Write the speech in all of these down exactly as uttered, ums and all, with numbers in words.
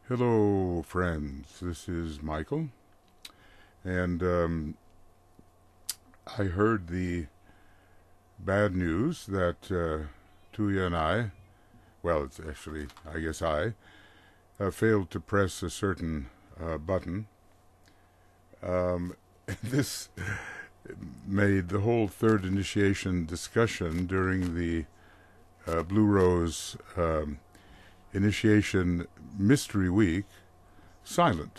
Hello, friends. This is Michael, and um, I heard the bad news that uh, Tuya and I, well, it's actually, I guess I, uh, failed to press a certain uh, button. Um, this made the whole third initiation discussion during the uh, Blue Rose um, Initiation Mystery Week silent.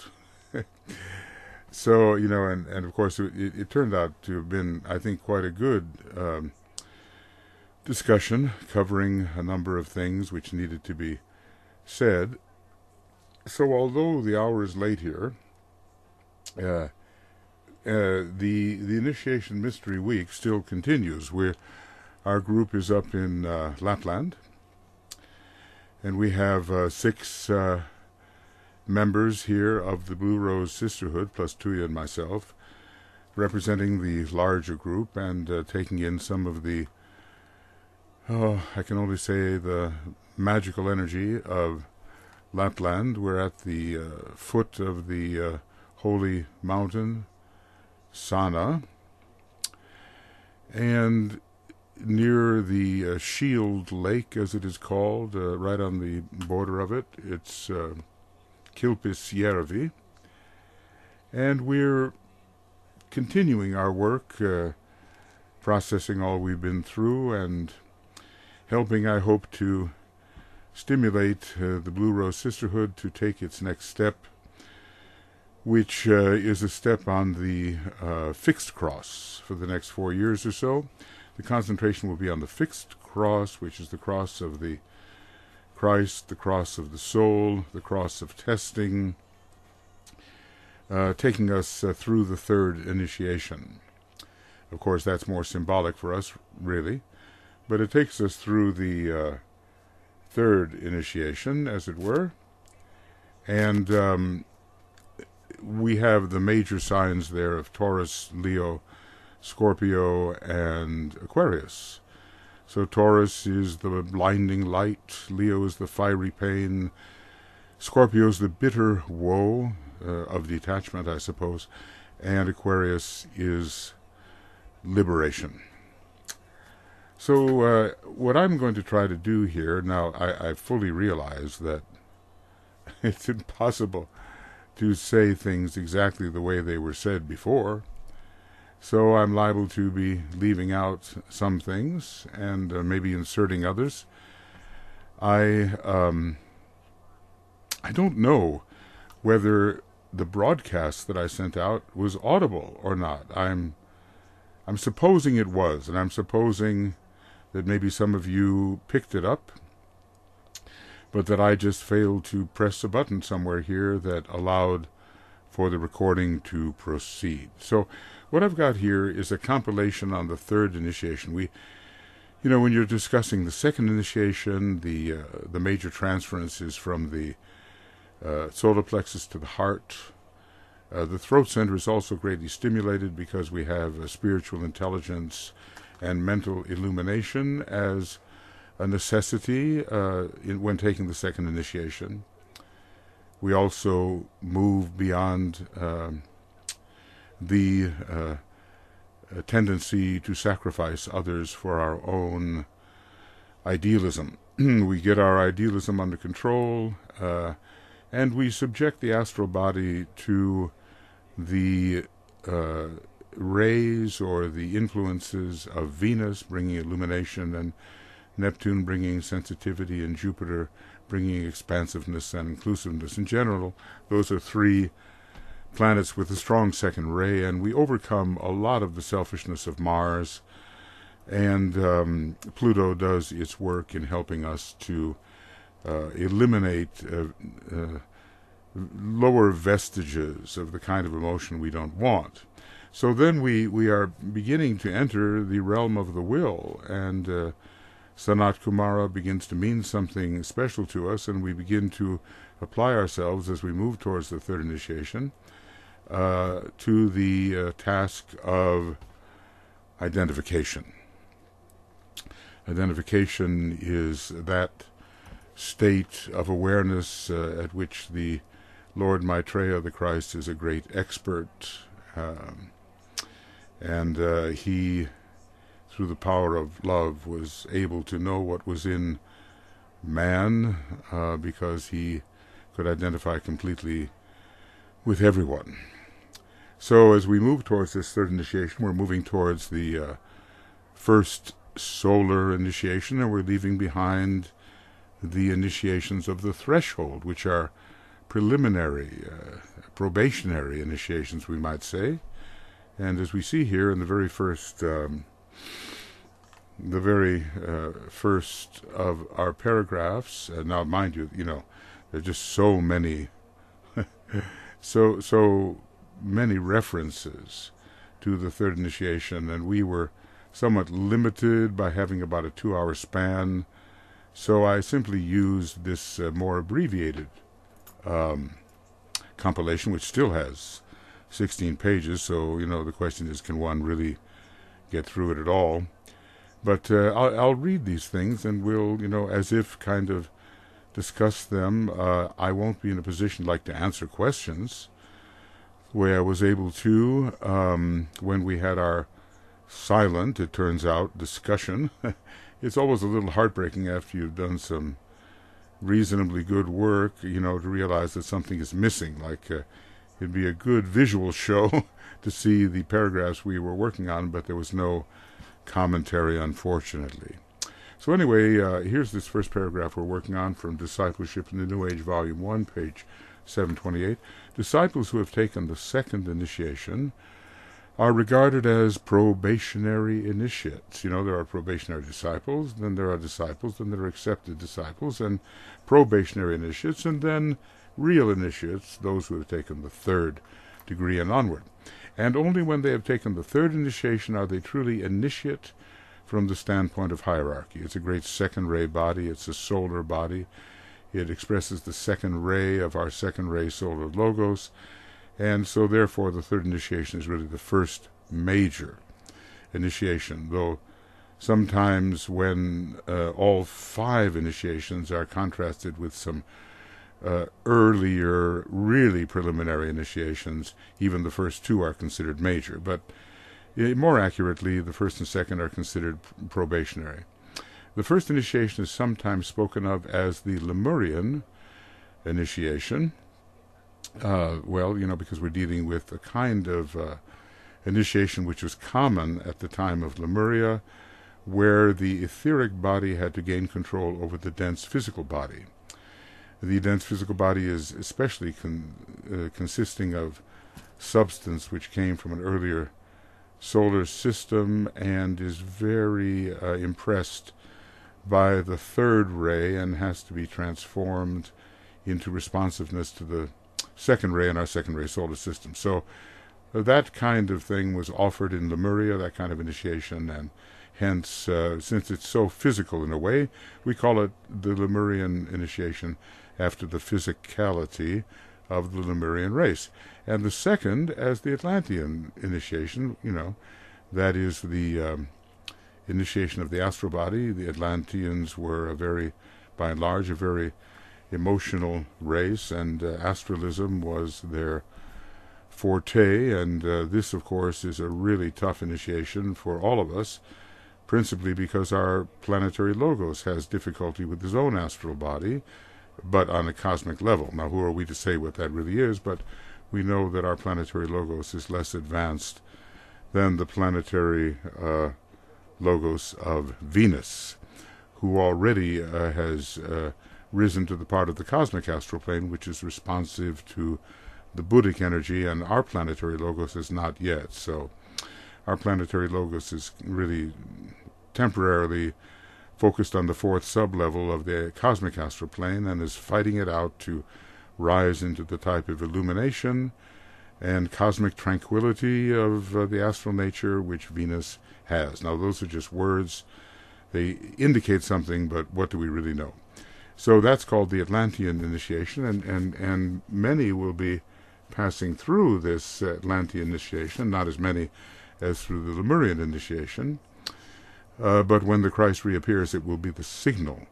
So, you know, and, and of course, it, it turned out to have been, I think, quite a good um, discussion covering a number of things which needed to be said. So, although the hour is late here, uh, uh, the the Initiation Mystery Week still continues. We're, our group is up in uh, Lapland, and we have uh, six uh, members here of the Blue Rose Sisterhood, plus Tuya and myself, representing the larger group and uh, taking in some of the, oh, I can only say the magical energy of Lapland. We're at the uh, foot of the uh, holy mountain, Sana, and near the uh, Shield Lake, as it is called, uh, right on the border of it, it's uh, Kilpisjärvi, and we're continuing our work, uh, processing all we've been through and helping, I hope, to stimulate uh, the Blue Rose Sisterhood to take its next step, which uh, is a step on the uh, fixed cross for the next four years or so. The concentration will be on the fixed cross, which is the cross of the Christ, the cross of the soul, the cross of testing, uh, taking us uh, through the third initiation. Of course, that's more symbolic for us, really, but it takes us through the uh, third initiation, as it were, and um, we have the major signs there of Taurus, Leo, Scorpio, and Aquarius. So Taurus is the blinding light, Leo is the fiery pain, Scorpio is the bitter woe uh, of detachment, I suppose, and Aquarius is liberation. So uh, what I'm going to try to do here, now I, I fully realize that it's impossible to say things exactly the way they were said before, so I'm liable to be leaving out some things and uh, maybe inserting others. I um, I don't know whether the broadcast that I sent out was audible or not. I'm I'm supposing it was, and I'm supposing that maybe some of you picked it up, but that I just failed to press a button somewhere here that allowed for the recording to proceed. So what I've got here is a compilation on the third initiation. We, you know, when you're discussing the second initiation, the uh, the major transference is from the uh, solar plexus to the heart. Uh, the throat center is also greatly stimulated because we have uh, spiritual intelligence and mental illumination as a necessity uh, in, when taking the second initiation. We also move beyond um, the uh, tendency to sacrifice others for our own idealism. We get our idealism under control, uh, and we subject the astral body to the uh, rays or the influences of Venus, bringing illumination, and Neptune bringing sensitivity, and Jupiter bringing expansiveness and inclusiveness. In general, those are three planets with a strong second ray, and we overcome a lot of the selfishness of Mars, and um, Pluto does its work in helping us to uh, eliminate uh, uh, lower vestiges of the kind of emotion we don't want. So then we, we are beginning to enter the realm of the will, and uh, Sanat Kumara begins to mean something special to us, and we begin to apply ourselves as we move towards the third initiation uh, to the uh, task of identification. Identification is that state of awareness uh, at which the Lord Maitreya, the Christ, is a great expert. Um, and uh, he, through the power of love, was able to know what was in man uh, because he could identify completely with everyone. So as we move towards this third initiation, we're moving towards the uh, first solar initiation, and we're leaving behind the initiations of the threshold, which are preliminary, uh, probationary initiations, we might say. And as we see here in the very first, um, the very uh, first of our paragraphs, uh, now mind you, you know, there are just so many, so so many references to the third initiation, and we were somewhat limited by having about a two-hour span. So I simply used this uh, more abbreviated um, compilation, which still has sixteen pages. So, you know, the question is, can one really get through it at all? But uh, I'll, I'll read these things, and we'll, you know, as if kind of discuss them. Uh, I won't be in a position like to answer questions, the way I was able to um, when we had our silent, it turns out, discussion. It's always a little heartbreaking after you've done some reasonably good work, you know, to realize that something is missing. Like uh, it'd be a good visual show to see the paragraphs we were working on, but there was no commentary, unfortunately. So anyway, uh, here's this first paragraph we're working on from Discipleship in the New Age, Volume one, page seven twenty-eight. Disciples who have taken the second initiation are regarded as probationary initiates. You know, there are probationary disciples, then there are disciples, then there are accepted disciples, and probationary initiates, and then real initiates, those who have taken the third degree and onward. And only when they have taken the third initiation are they truly initiate from the standpoint of hierarchy. It's a great second-ray body. It's a solar body. It expresses the second ray of our second-ray solar logos. And so, therefore, the third initiation is really the first major initiation, though sometimes when uh, all five initiations are contrasted with some uh, earlier, really preliminary initiations, even the first two are considered major. But uh, more accurately, the first and second are considered probationary. The first initiation is sometimes spoken of as the Lemurian initiation. Uh, well, you know, because we're dealing with a kind of uh, initiation which was common at the time of Lemuria, where the etheric body had to gain control over the dense physical body. The dense physical body is especially con- uh, consisting of substance which came from an earlier solar system and is very uh, impressed by the third ray and has to be transformed into responsiveness to the second ray in our second ray solar system. So uh, that kind of thing was offered in Lemuria, that kind of initiation, and hence, uh, since it's so physical in a way, we call it the Lemurian initiation after the physicality of the Lemurian race. And the second as the Atlantean initiation, you know, that is the um, initiation of the astral body. The Atlanteans were a very, by and large, a very emotional race, and uh, astralism was their forte, and uh, this, of course, is a really tough initiation for all of us, principally because our planetary logos has difficulty with his own astral body, but on a cosmic level. Now, who are we to say what that really is, but we know that our planetary logos is less advanced than the planetary uh, logos of Venus, who already uh, has uh, risen to the part of the cosmic astral plane which is responsive to the Buddhic energy, and our planetary logos is not yet. So our planetary logos is really temporarily focused on the fourth sub-level of the cosmic astral plane and is fighting it out to rise into the type of illumination and cosmic tranquility of uh, the astral nature which Venus has. Now, those are just words. They indicate something, but what do we really know? So that's called the Atlantean initiation, and, and, and many will be passing through this uh, Atlantean initiation, not as many as through the Lemurian initiation. Uh, but when the Christ reappears, it will be the signal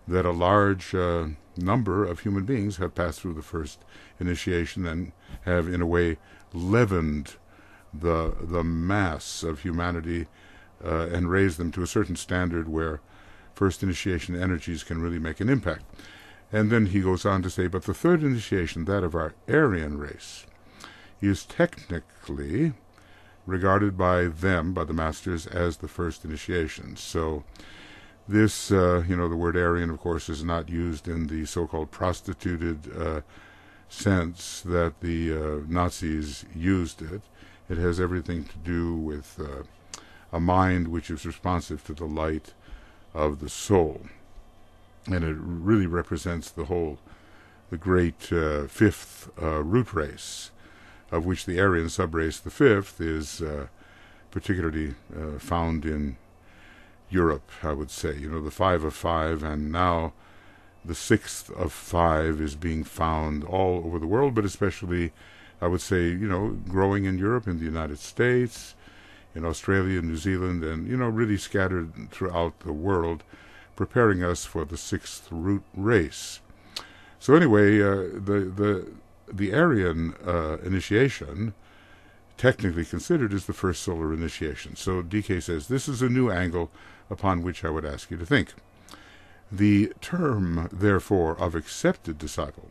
that a large uh, number of human beings have passed through the first initiation and have, in a way, leavened the the mass of humanity uh, and raised them to a certain standard where first initiation energies can really make an impact. And then he goes on to say, but the third initiation, that of our Aryan race, is technically regarded by them, by the masters, as the first initiation. So this, uh, you know, the word Aryan, of course, is not used in the so-called prostituted uh, sense that the uh, Nazis used it. It has everything to do with uh, a mind which is responsive to the light of the soul. And it really represents the whole, the great uh, fifth uh, root race, of which the Aryan subrace, the fifth, is uh, particularly uh, found in Europe, I would say. You know, the five of five, and now the sixth of five is being found all over the world, but especially, I would say, you know, growing in Europe, in the United States, in Australia, New Zealand, and, you know, really scattered throughout the world, preparing us for the sixth root race. So anyway, uh, the the the Aryan uh, initiation, technically considered, is the first solar initiation. So D K says, this is a new angle upon which I would ask you to think. The term, therefore, of accepted disciple.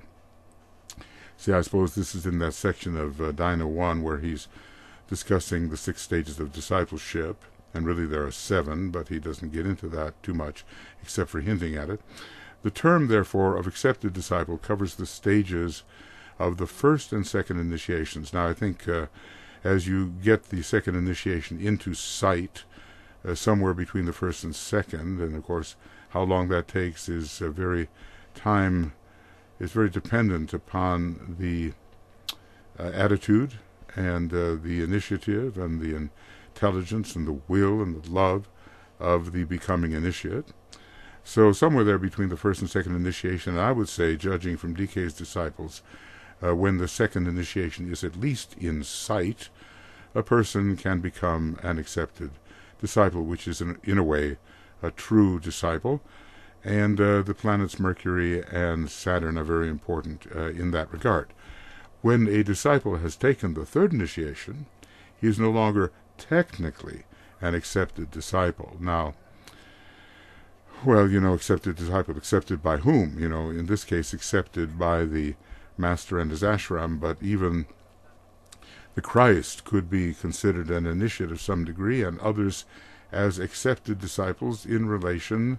See, I suppose this is in that section of uh, Dina one where he's discussing the six stages of discipleship, and really there are seven, but he doesn't get into that too much, except for hinting at it. The term, therefore, of accepted disciple covers the stages of the first and second initiations. Now, I think uh, as you get the second initiation into sight, uh, somewhere between the first and second, and of course how long that takes is uh, very time, is very dependent upon the uh, attitude and uh, the initiative and the intelligence and the will and the love of the becoming initiate. So somewhere there between the first and second initiation, I would say, judging from D K's disciples, uh, when the second initiation is at least in sight, a person can become an accepted disciple, which is in, in a way a true disciple. And uh, the planets Mercury and Saturn are very important uh, in that regard. When a disciple has taken the third initiation, he is no longer technically an accepted disciple. Now, well, you know, accepted disciple, accepted by whom? You know, in this case, accepted by the master and his ashram, but even the Christ could be considered an initiate of some degree, and others as accepted disciples in relation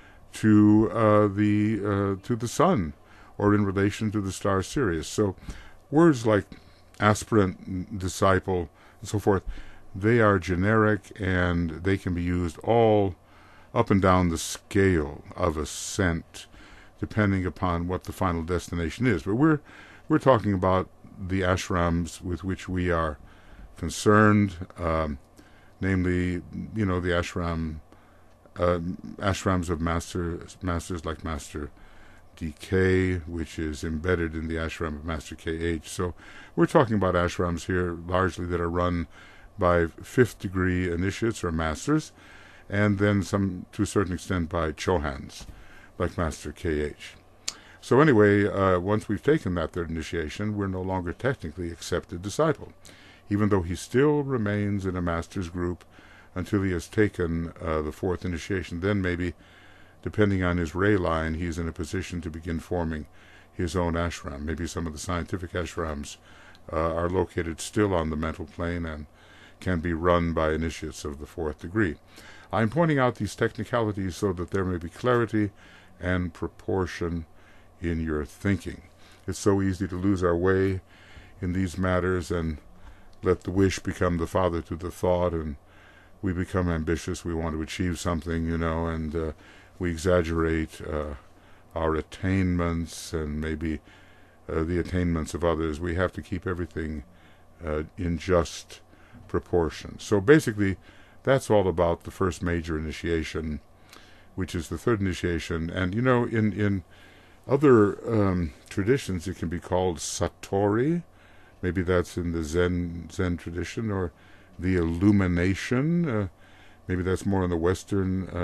to uh, the uh, to the sun, or in relation to the star Sirius. So words like aspirant, disciple, and so forth, they are generic, and they can be used all up and down the scale of ascent, depending upon what the final destination is. But we're we're talking about the ashrams with which we are concerned, um, namely, you know, the ashram, uh, ashrams of masters, masters like Master D K, which is embedded in the ashram of Master K H. So we're talking about ashrams here largely that are run by fifth degree initiates or masters, and then some, to a certain extent, by Chohans, like Master K H. So anyway, uh, once we've taken that third initiation, we're no longer technically accepted disciple, even though he still remains in a master's group until he has taken uh, the fourth initiation. Then maybe, depending on his ray line, he's in a position to begin forming his own ashram. Maybe some of the scientific ashrams uh, are located still on the mental plane and can be run by initiates of the fourth degree. I'm pointing out these technicalities so that there may be clarity and proportion in your thinking. It's so easy to lose our way in these matters and let the wish become the father to the thought, and we become ambitious. We want to achieve something, you know, and uh, we exaggerate uh, our attainments and maybe uh, the attainments of others. We have to keep everything uh, in just proportion. So basically, that's all about the first major initiation, which is the third initiation. And, you know, in, in other um, traditions, it can be called Satori. Maybe that's in the Zen Zen tradition, or the illumination. Uh, maybe that's more in the Western uh,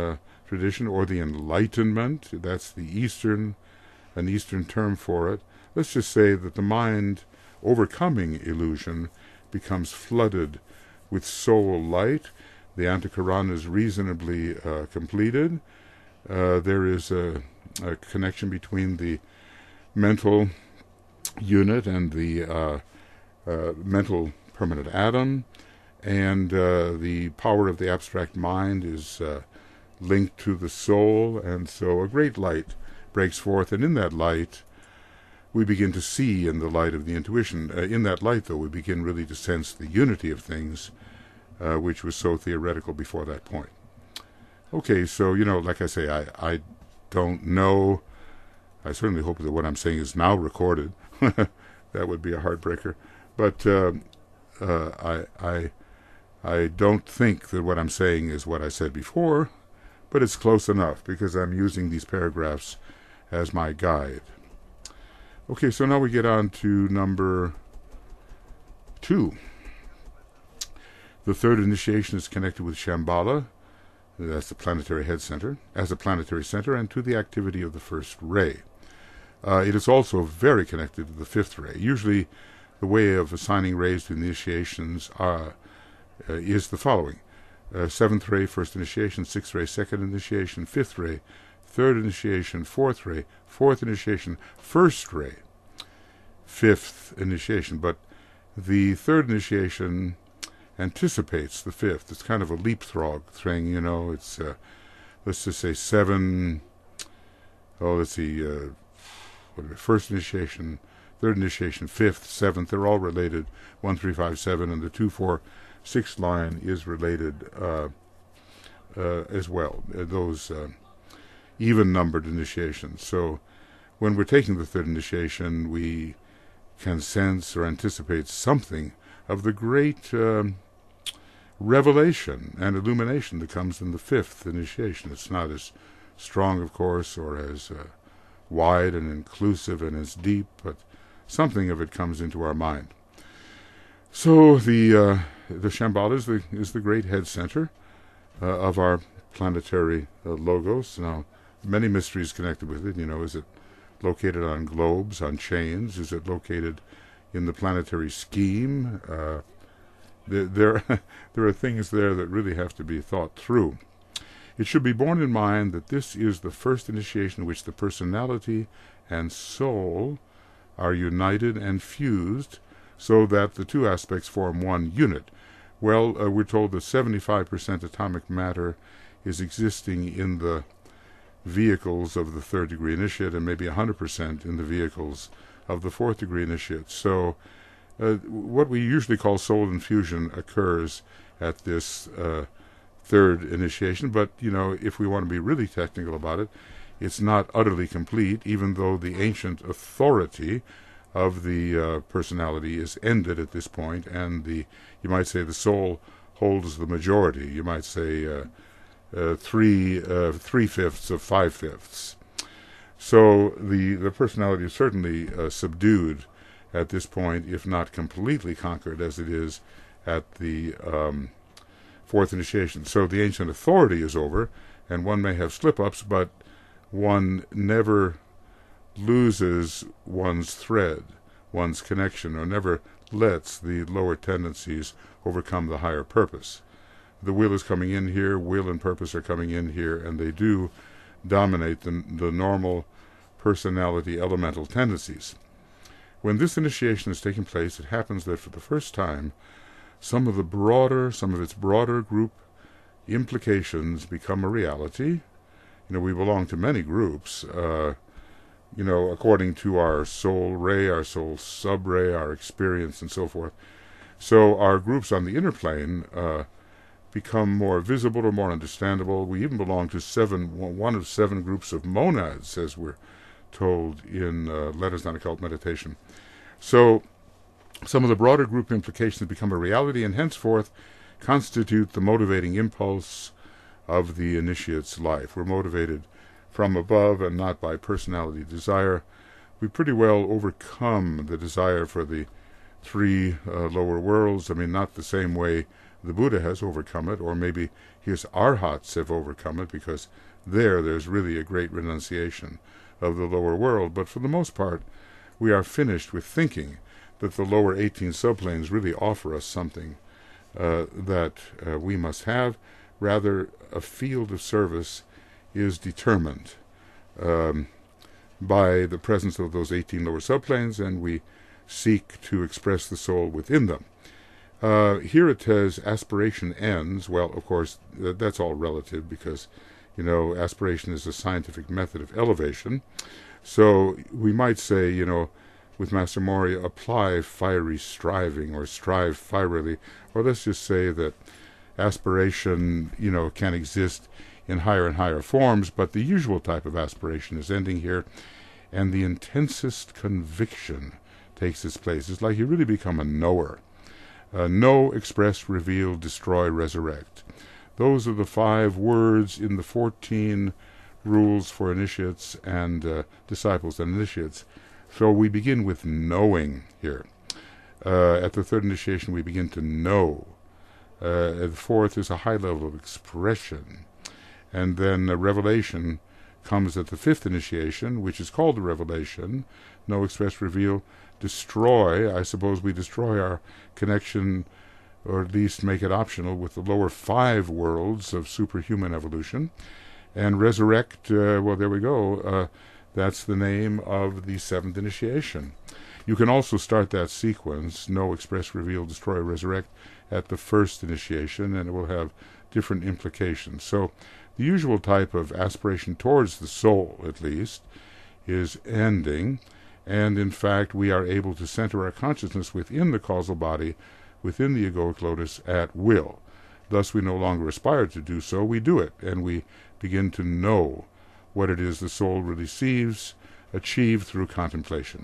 tradition, or the Enlightenment. That's the Eastern, an Eastern term for it. Let's just say that the mind, overcoming illusion, becomes flooded with soul light. The Antakarana is reasonably uh, completed. Uh, there is a, a connection between the mental unit and the uh, uh, mental permanent atom, and uh, the power of the abstract mind is uh, linked to the soul, and so a great light breaks forth, and in that light we begin to see in the light of the intuition. Uh, in that light, though, we begin really to sense the unity of things, uh, which was so theoretical before that point. Okay, so, you know, like I say, I, I don't know. I certainly hope that what I'm saying is now recorded. That would be a heartbreaker. But uh, uh, I, I, I don't think that what I'm saying is what I said before, but it's close enough because I'm using these paragraphs as my guide. Okay, so now we get on to number two. The third initiation is connected with Shambhala, that's the planetary head center, as a planetary center, and to the activity of the first ray. Uh, it is also very connected to the fifth ray. Usually the way of assigning rays to initiations are, uh, is the following. Uh, seventh ray, first initiation; sixth ray, second initiation; fifth ray, third initiation; fourth ray, fourth initiation; first ray, fifth initiation. But the third initiation anticipates the fifth. It's kind of a leapfrog thing, you know. It's, uh, let's just say seven, oh, let's see, uh, what first initiation, third initiation, fifth, seventh, they're all related, one, three, five, seven, and the two, four, six line is related uh, uh, as well, uh, those uh, even-numbered initiations. So when we're taking the third initiation, we can sense or anticipate something of the great um, revelation and illumination that comes in the fifth initiation. It's not as strong, of course, or as uh, wide and inclusive and as deep, but something of it comes into our mind. So the uh, the Shambhala is the, is the great head center uh, of our planetary uh, logos. Now, many mysteries connected with it. You know, is it located on globes, on chains? Is it located in the planetary scheme? Uh, there, there, there are things there that really have to be thought through. It should be borne in mind that this is the first initiation in which the personality and soul are united and fused so that the two aspects form one unit. Well, uh, we're told that seventy-five percent atomic matter is existing in the vehicles of the third degree initiate and maybe one hundred percent in the vehicles of the fourth degree initiate. So uh, what we usually call soul infusion occurs at this uh, third initiation, but, you know, if we want to be really technical about it, it's not utterly complete, even though the ancient authority of the uh, personality is ended at this point, and the, you might say, the soul holds the majority. You might say uh, uh, three uh, three fifths of five fifths. So the the personality is certainly uh, subdued at this point, if not completely conquered, as it is at the um, fourth initiation. So the ancient authority is over, and one may have slip-ups, but one never loses one's thread, one's connection, or never lets the lower tendencies overcome the higher purpose. The will is coming in here, will and purpose are coming in here, and they do dominate the, the normal personality elemental tendencies. When this initiation is taking place, it happens that for the first time, some of the broader, some of its broader group implications become a reality. You know, we belong to many groups, uh, you know, according to our soul ray, our soul sub-ray, our experience, and so forth. So our groups on the inner plane uh, become more visible or more understandable. We even belong to seven, one of seven groups of monads, as we're told in uh, Letters on Occult Meditation. So some of the broader group implications become a reality, and henceforth constitute the motivating impulse of the initiate's life. We're motivated from above and not by personality desire. We pretty well overcome the desire for the three uh, lower worlds. I mean, not the same way the Buddha has overcome it, or maybe his arhats have overcome it, because there, there's really a great renunciation of the lower world. But for the most part, we are finished with thinking that the lower eighteen subplanes really offer us something uh, that uh, we must have. Rather, a field of service is determined um, by the presence of those eighteen lower subplanes, and we seek to express the soul within them. Uh, here it says aspiration ends. Well, of course, th- that's all relative because, you know, aspiration is a scientific method of elevation. So we might say, you know, with Master Mori, apply fiery striving or strive fierily. Or let's just say that aspiration, you know, can exist in higher and higher forms, but the usual type of aspiration is ending here, and the intensest conviction takes its place. It's like you really become a knower. Uh, know, express, reveal, destroy, resurrect. Those are the five words in the fourteen rules for initiates and uh, disciples and initiates. So we begin with knowing here. Uh, at the third initiation, we begin to know. Uh, at the fourth is a high level of expression. And then a revelation comes at the fifth initiation, which is called the revelation. Know, express, reveal, destroy. I suppose we destroy our connection, or at least make it optional, with the lower five worlds of superhuman evolution. And resurrect, uh, well, there we go. Uh, that's the name of the seventh initiation. You can also start that sequence, know, express, reveal, destroy, resurrect, at the first initiation, and it will have different implications. So the usual type of aspiration towards the soul, at least, is ending, and in fact we are able to center our consciousness within the causal body, within the egoic lotus, at will. Thus we no longer aspire to do so, we do it, and we begin to know what it is the soul receives, achieved through contemplation.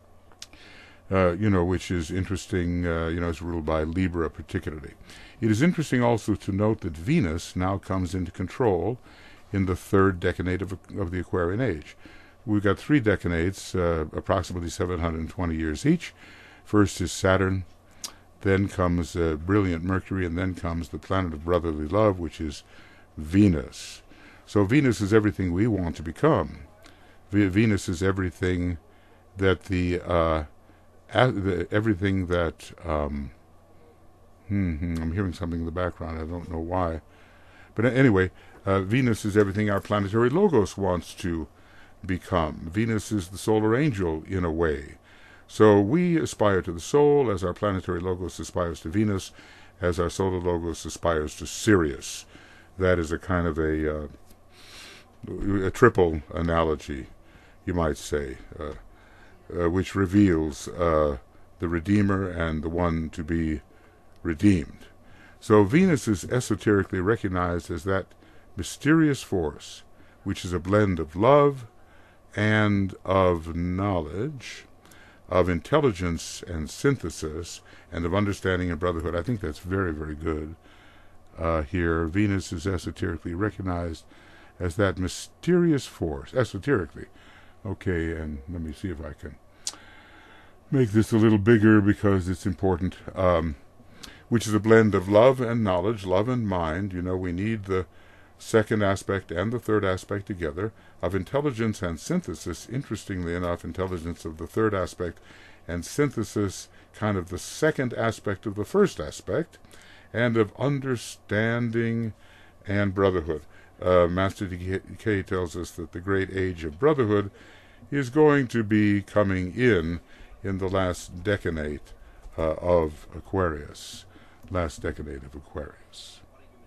Uh, you know, which is interesting, uh, you know, is ruled by Libra particularly. It is interesting also to note that Venus now comes into control in the third decade of, of the Aquarian age. We've got three decades, uh, approximately seven hundred twenty years each. First is Saturn, then comes uh, brilliant Mercury, and then comes the planet of brotherly love, which is Venus. So Venus is everything we want to become. V- Venus is everything that the... Uh, The, everything that um, hmm, hmm, I'm hearing something in the background. I don't know why, but anyway, uh, Venus is everything our planetary logos wants to become. Venus is the solar angel in a way. So we aspire to the soul as our planetary logos aspires to Venus, as our solar logos aspires to Sirius. That is a kind of a uh, a triple analogy, you might say. Uh, Uh, which reveals uh, the Redeemer and the one to be redeemed. So Venus is esoterically recognized as that mysterious force, which is a blend of love and of knowledge, of intelligence and synthesis, and of understanding and brotherhood. I think that's very, very good uh, here. Venus is esoterically recognized as that mysterious force, esoterically. Okay, and let me see if I can make this a little bigger because it's important, um, which is a blend of love and knowledge, love and mind. You know, we need the second aspect and the third aspect together, of intelligence and synthesis. Interestingly enough, intelligence of the third aspect and synthesis kind of the second aspect of the first aspect, and of understanding and brotherhood. Uh, Master Decay tells us that the great age of brotherhood is going to be coming in in the last decade uh, of Aquarius. Last decade of Aquarius.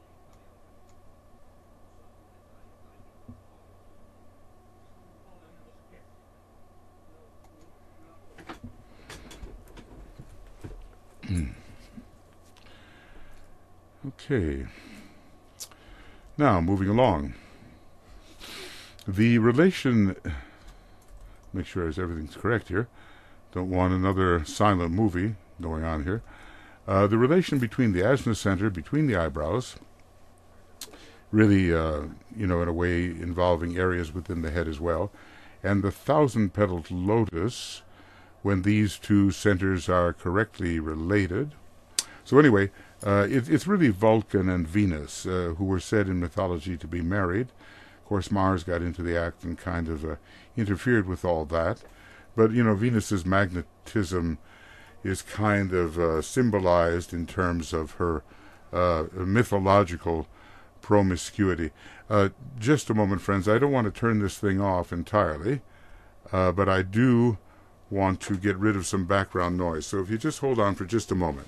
Okay. Now, moving along. The relation... Make sure everything's correct here. Don't want another silent movie going on here. Uh, the relation between the Ajna center, between the eyebrows, really, uh, you know, in a way involving areas within the head as well, and the thousand-petaled lotus, when these two centers are correctly related. So anyway, uh, it, it's really Vulcan and Venus, uh, who were said in mythology to be married. course, Mars got into the act and kind of uh, interfered with all that. But, you know, Venus's magnetism is kind of uh, symbolized in terms of her uh, mythological promiscuity. Uh, just a moment, friends. I don't want to turn this thing off entirely, uh, but I do want to get rid of some background noise. So if you just hold on for just a moment.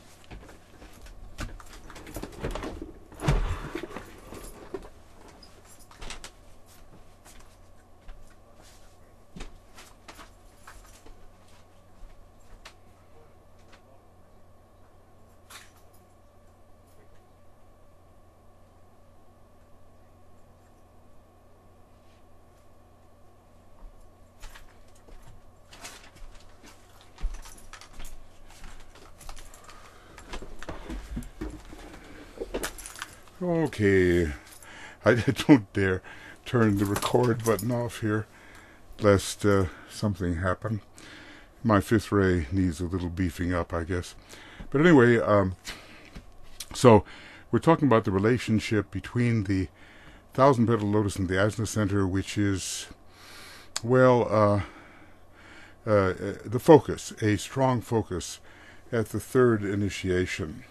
Okay, I don't dare turn the record button off here, lest uh, something happen. My fifth ray needs a little beefing up, I guess. But anyway, um, so we're talking about the relationship between the Thousand Petal Lotus and the Ajna Center, which is, well, uh, uh, the focus, a strong focus at the third initiation.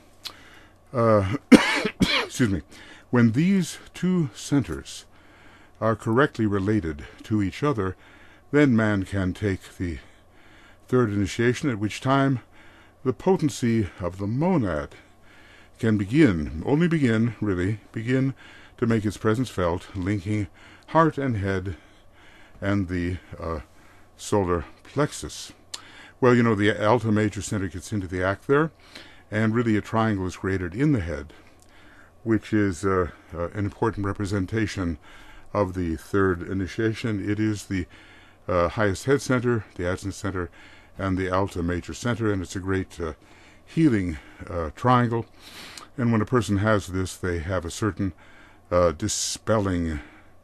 Uh, excuse me. When these two centers are correctly related to each other, then man can take the third initiation, at which time the potency of the monad can begin, only begin, really, begin to make its presence felt, linking heart and head and the uh, solar plexus. Well, you know, the Alta Major Center gets into the act there, and really a triangle is created in the head, which is uh, uh, an important representation of the third initiation. It is the uh, highest head center, the Ajna Center, and the Alta Major Center, and it's a great uh, healing uh, triangle. And when a person has this, they have a certain uh, dispelling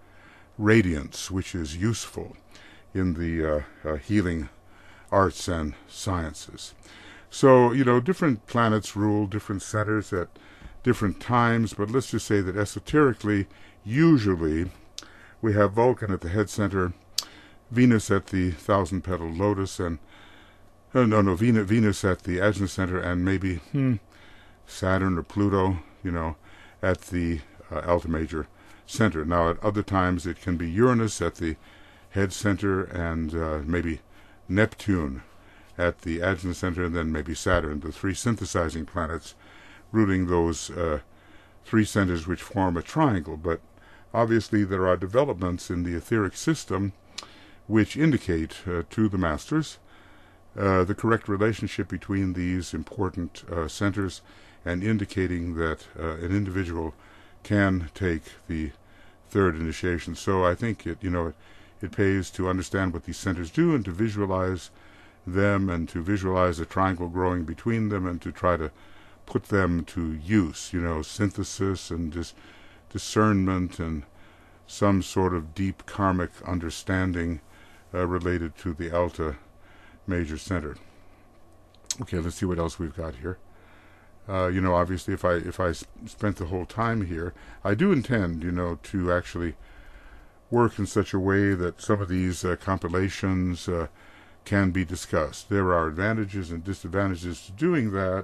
radiance, which is useful in the uh, uh, healing arts and sciences. So, you know, different planets rule different centers at different times, but let's just say that esoterically, usually, we have Vulcan at the head center, Venus at the Thousand Petal Lotus, and oh, no, no, Venus, Venus at the Ajna Center, and maybe hmm, Saturn or Pluto, you know, at the uh, Alta Major Center. Now, at other times, it can be Uranus at the head center, and uh, maybe Neptune at the Ajna Center, and then maybe Saturn, the three synthesizing planets, ruling those uh, three centers which form a triangle. But obviously there are developments in the etheric system which indicate uh, to the masters uh, the correct relationship between these important uh, centers, and indicating that uh, an individual can take the third initiation. So I think it, you know, it, it pays to understand what these centers do and to visualize them, and to visualize a triangle growing between them, and to try to put them to use, you know, synthesis and dis- discernment and some sort of deep karmic understanding uh, related to the Alta Major Center. Okay, let's see what else we've got here. Uh, you know, obviously, if I if I sp- spent the whole time here, I do intend, you know, to actually work in such a way that some of these uh, compilations uh, can be discussed. There are advantages and disadvantages to doing that.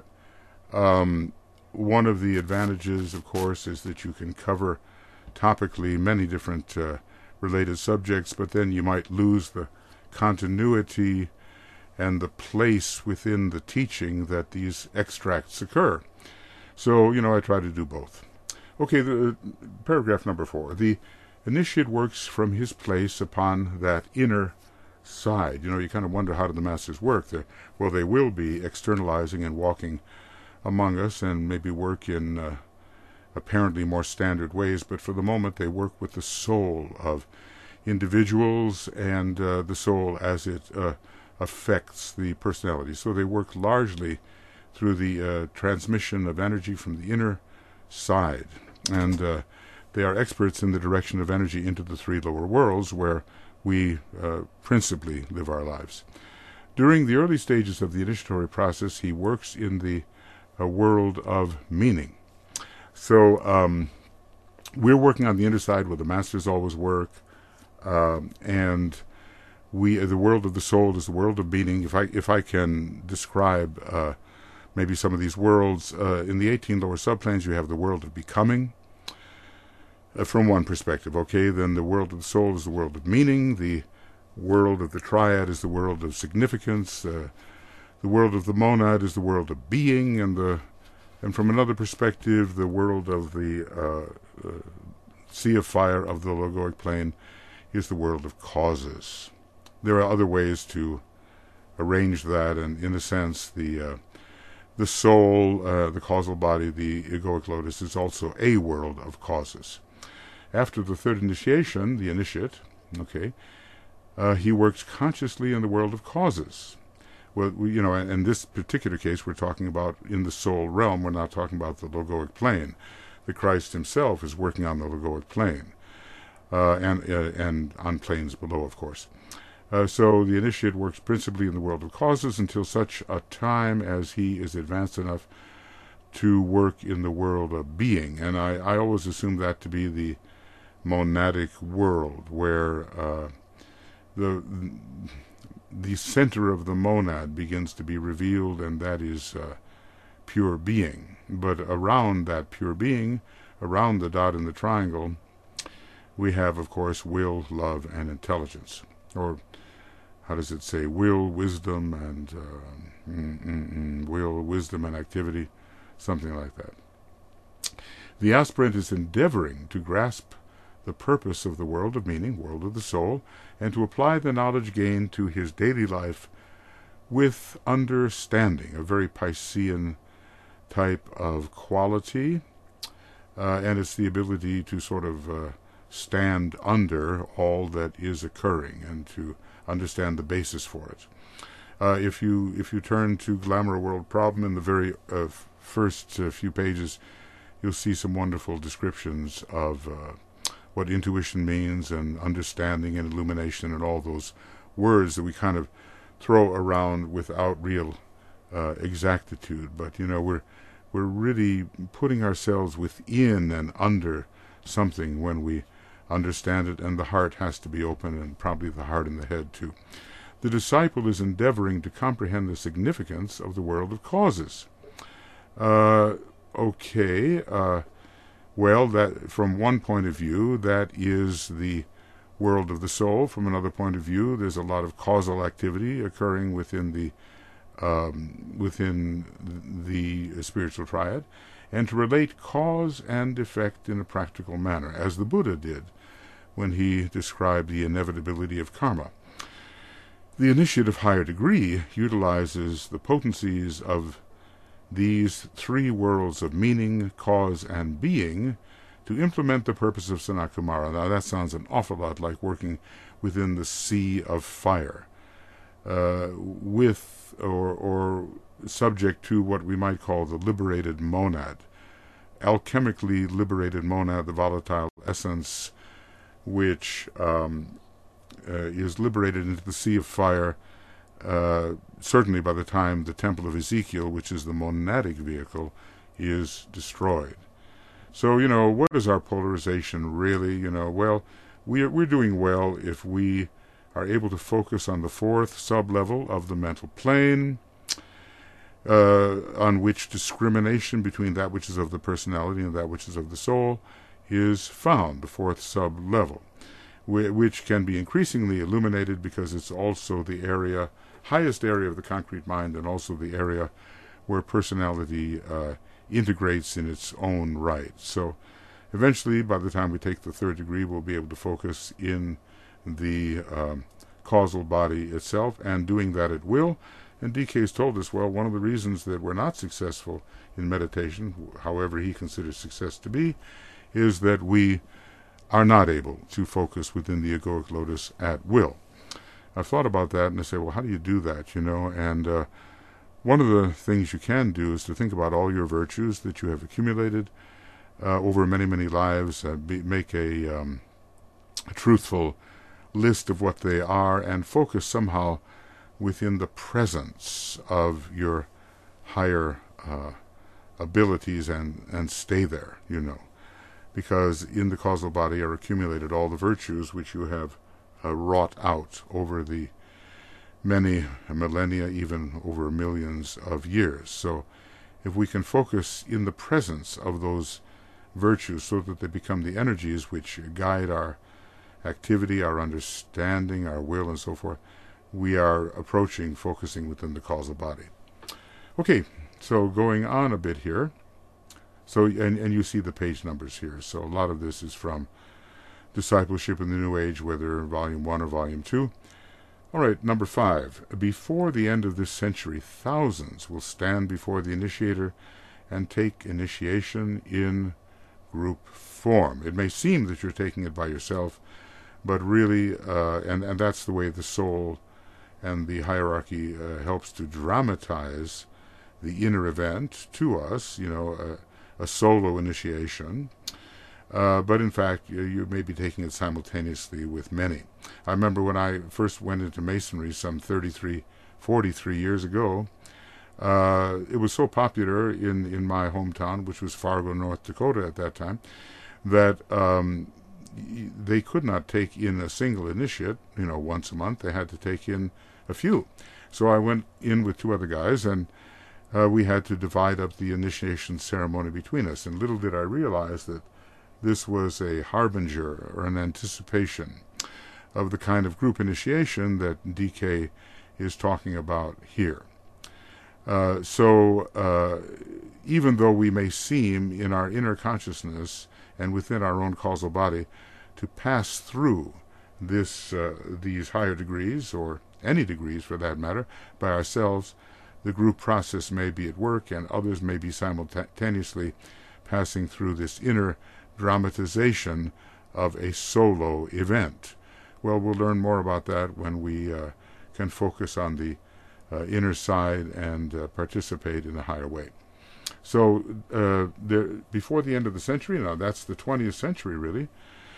Um, one of the advantages, of course, is that you can cover topically many different uh, related subjects, but then you might lose the continuity and the place within the teaching that these extracts occur. So, you know, I try to do both. Okay, the uh, paragraph number four. The initiate works from his place upon that inner side. You know, you kind of wonder, how do the masters work? They're, well, they will be externalizing and walking among us, and maybe work in uh, apparently more standard ways, but for the moment they work with the soul of individuals and uh, the soul as it uh, affects the personality. So they work largely through the uh, transmission of energy from the inner side, and uh, they are experts in the direction of energy into the three lower worlds, where we uh, principally live our lives. During the early stages of the initiatory process, he works in the a world of meaning. So um, we're working on the inner side where the masters always work, um, and we the world of the soul is the world of being. If I if I can describe uh, maybe some of these worlds, uh, in the eighteen lower subplanes, you have the world of becoming. Uh, from one perspective, okay, then the world of the soul is the world of meaning. The world of the triad is the world of significance. Uh, the world of the monad is the world of being, and the and from another perspective, the world of the uh, uh, sea of fire of the logoic plane is the world of causes. There are other ways to arrange that, and in a sense, the uh, the soul, uh, the causal body, the egoic lotus, is also a world of causes. After the third initiation, the initiate, okay, uh, he works consciously in the world of causes. Well, we, you know, in this particular case, we're talking about in the soul realm. We're not talking about the logoic plane. The Christ himself is working on the logoic plane, uh, and uh, and on planes below, of course. Uh, so the initiate works principally in the world of causes until such a time as he is advanced enough to work in the world of being. And I, I always assume that to be the monadic world, where uh, the the center of the monad begins to be revealed, and that is uh, pure being. But around that pure being, around the dot in the triangle, we have, of course, will, love, and intelligence. Or, how does it say, will, wisdom, and uh, mm, mm, mm, will, wisdom, and activity, something like that. The aspirant is endeavoring to grasp the purpose of the world of meaning, world of the soul, and to apply the knowledge gained to his daily life with understanding, a very Piscean type of quality, uh, and it's the ability to sort of uh, stand under all that is occurring and to understand the basis for it. Uh, if you if you turn to Glamour World Problem in the very uh, first uh, few pages, you'll see some wonderful descriptions of uh, what intuition means, and understanding and illumination, and all those words that we kind of throw around without real uh, exactitude. But you know, we're we're really putting ourselves within and under something when we understand it, and the heart has to be open, and probably the heart and the head too. The disciple is endeavoring to comprehend the significance of the world of causes. Uh, okay. Uh, Well, that from one point of view, that is the world of the soul. From another point of view, there's a lot of causal activity occurring within the um, within the spiritual triad, and to relate cause and effect in a practical manner, as the Buddha did when he described the inevitability of karma. The initiate of higher degree utilizes the potencies of these three worlds of meaning, cause, and being to implement the purpose of Sanat Kumara. Now that sounds an awful lot like working within the sea of fire, uh, with or, or subject to what we might call the liberated monad, alchemically liberated monad, the volatile essence, which um, uh, is liberated into the sea of fire, Uh, certainly by the time the Temple of Ezekiel, which is the monadic vehicle, is destroyed. So, you know, what is our polarization really? You know, well, we're, we're doing well if we are able to focus on the fourth sub-level of the mental plane, uh, on which discrimination between that which is of the personality and that which is of the soul is found, the fourth sub-level, which can be increasingly illuminated because it's also the area, highest area of the concrete mind, and also the area where personality uh, integrates in its own right. So eventually, by the time we take the third degree, we'll be able to focus in the um, causal body itself, and doing that at will. And D K has told us, well, one of the reasons that we're not successful in meditation, however he considers success to be, is that we are not able to focus within the egoic lotus at will. I've thought about that, and I say, well, how do you do that, you know? And uh, one of the things you can do is to think about all your virtues that you have accumulated uh, over many, many lives, uh, be, make a, um, a truthful list of what they are, and focus somehow within the presence of your higher uh, abilities, and, and stay there, you know. because in the causal body are accumulated all the virtues which you have uh, wrought out over the many millennia, even over millions of years. So if we can focus in the presence of those virtues so that they become the energies which guide our activity, our understanding, our will, and so forth, we are approaching focusing within the causal body. Okay, so going on a bit here. So, and, and you see the page numbers here. So a lot of this is from Discipleship in the New Age, whether volume one or volume two. All right, number five. Before the end of this century, thousands will stand before the initiator and take initiation in group form. It may seem that you're taking it by yourself, but really, uh, and, and that's the way the soul and the hierarchy uh, helps to dramatize the inner event to us, you know, a, a solo initiation. Uh, but in fact, you, you may be taking it simultaneously with many. I remember when I first went into Masonry some thirty-three, forty-three years ago, uh, it was so popular in, in my hometown, which was Fargo, North Dakota at that time, that um, they could not take in a single initiate, you know, once a month. They had to take in a few. So I went in with two other guys, and uh, we had to divide up the initiation ceremony between us. And little did I realize that this was a harbinger or an anticipation of the kind of group initiation that D K is talking about here. Uh, so uh, even though we may seem in our inner consciousness and within our own causal body to pass through this uh, these higher degrees, or any degrees for that matter, by ourselves, the group process may be at work, and others may be simultaneously passing through this inner dramatization of a solo event. Well, we'll learn more about that when we uh, can focus on the uh, inner side and uh, participate in a higher way. So uh, there, before the end of the century, now that's the twentieth century really,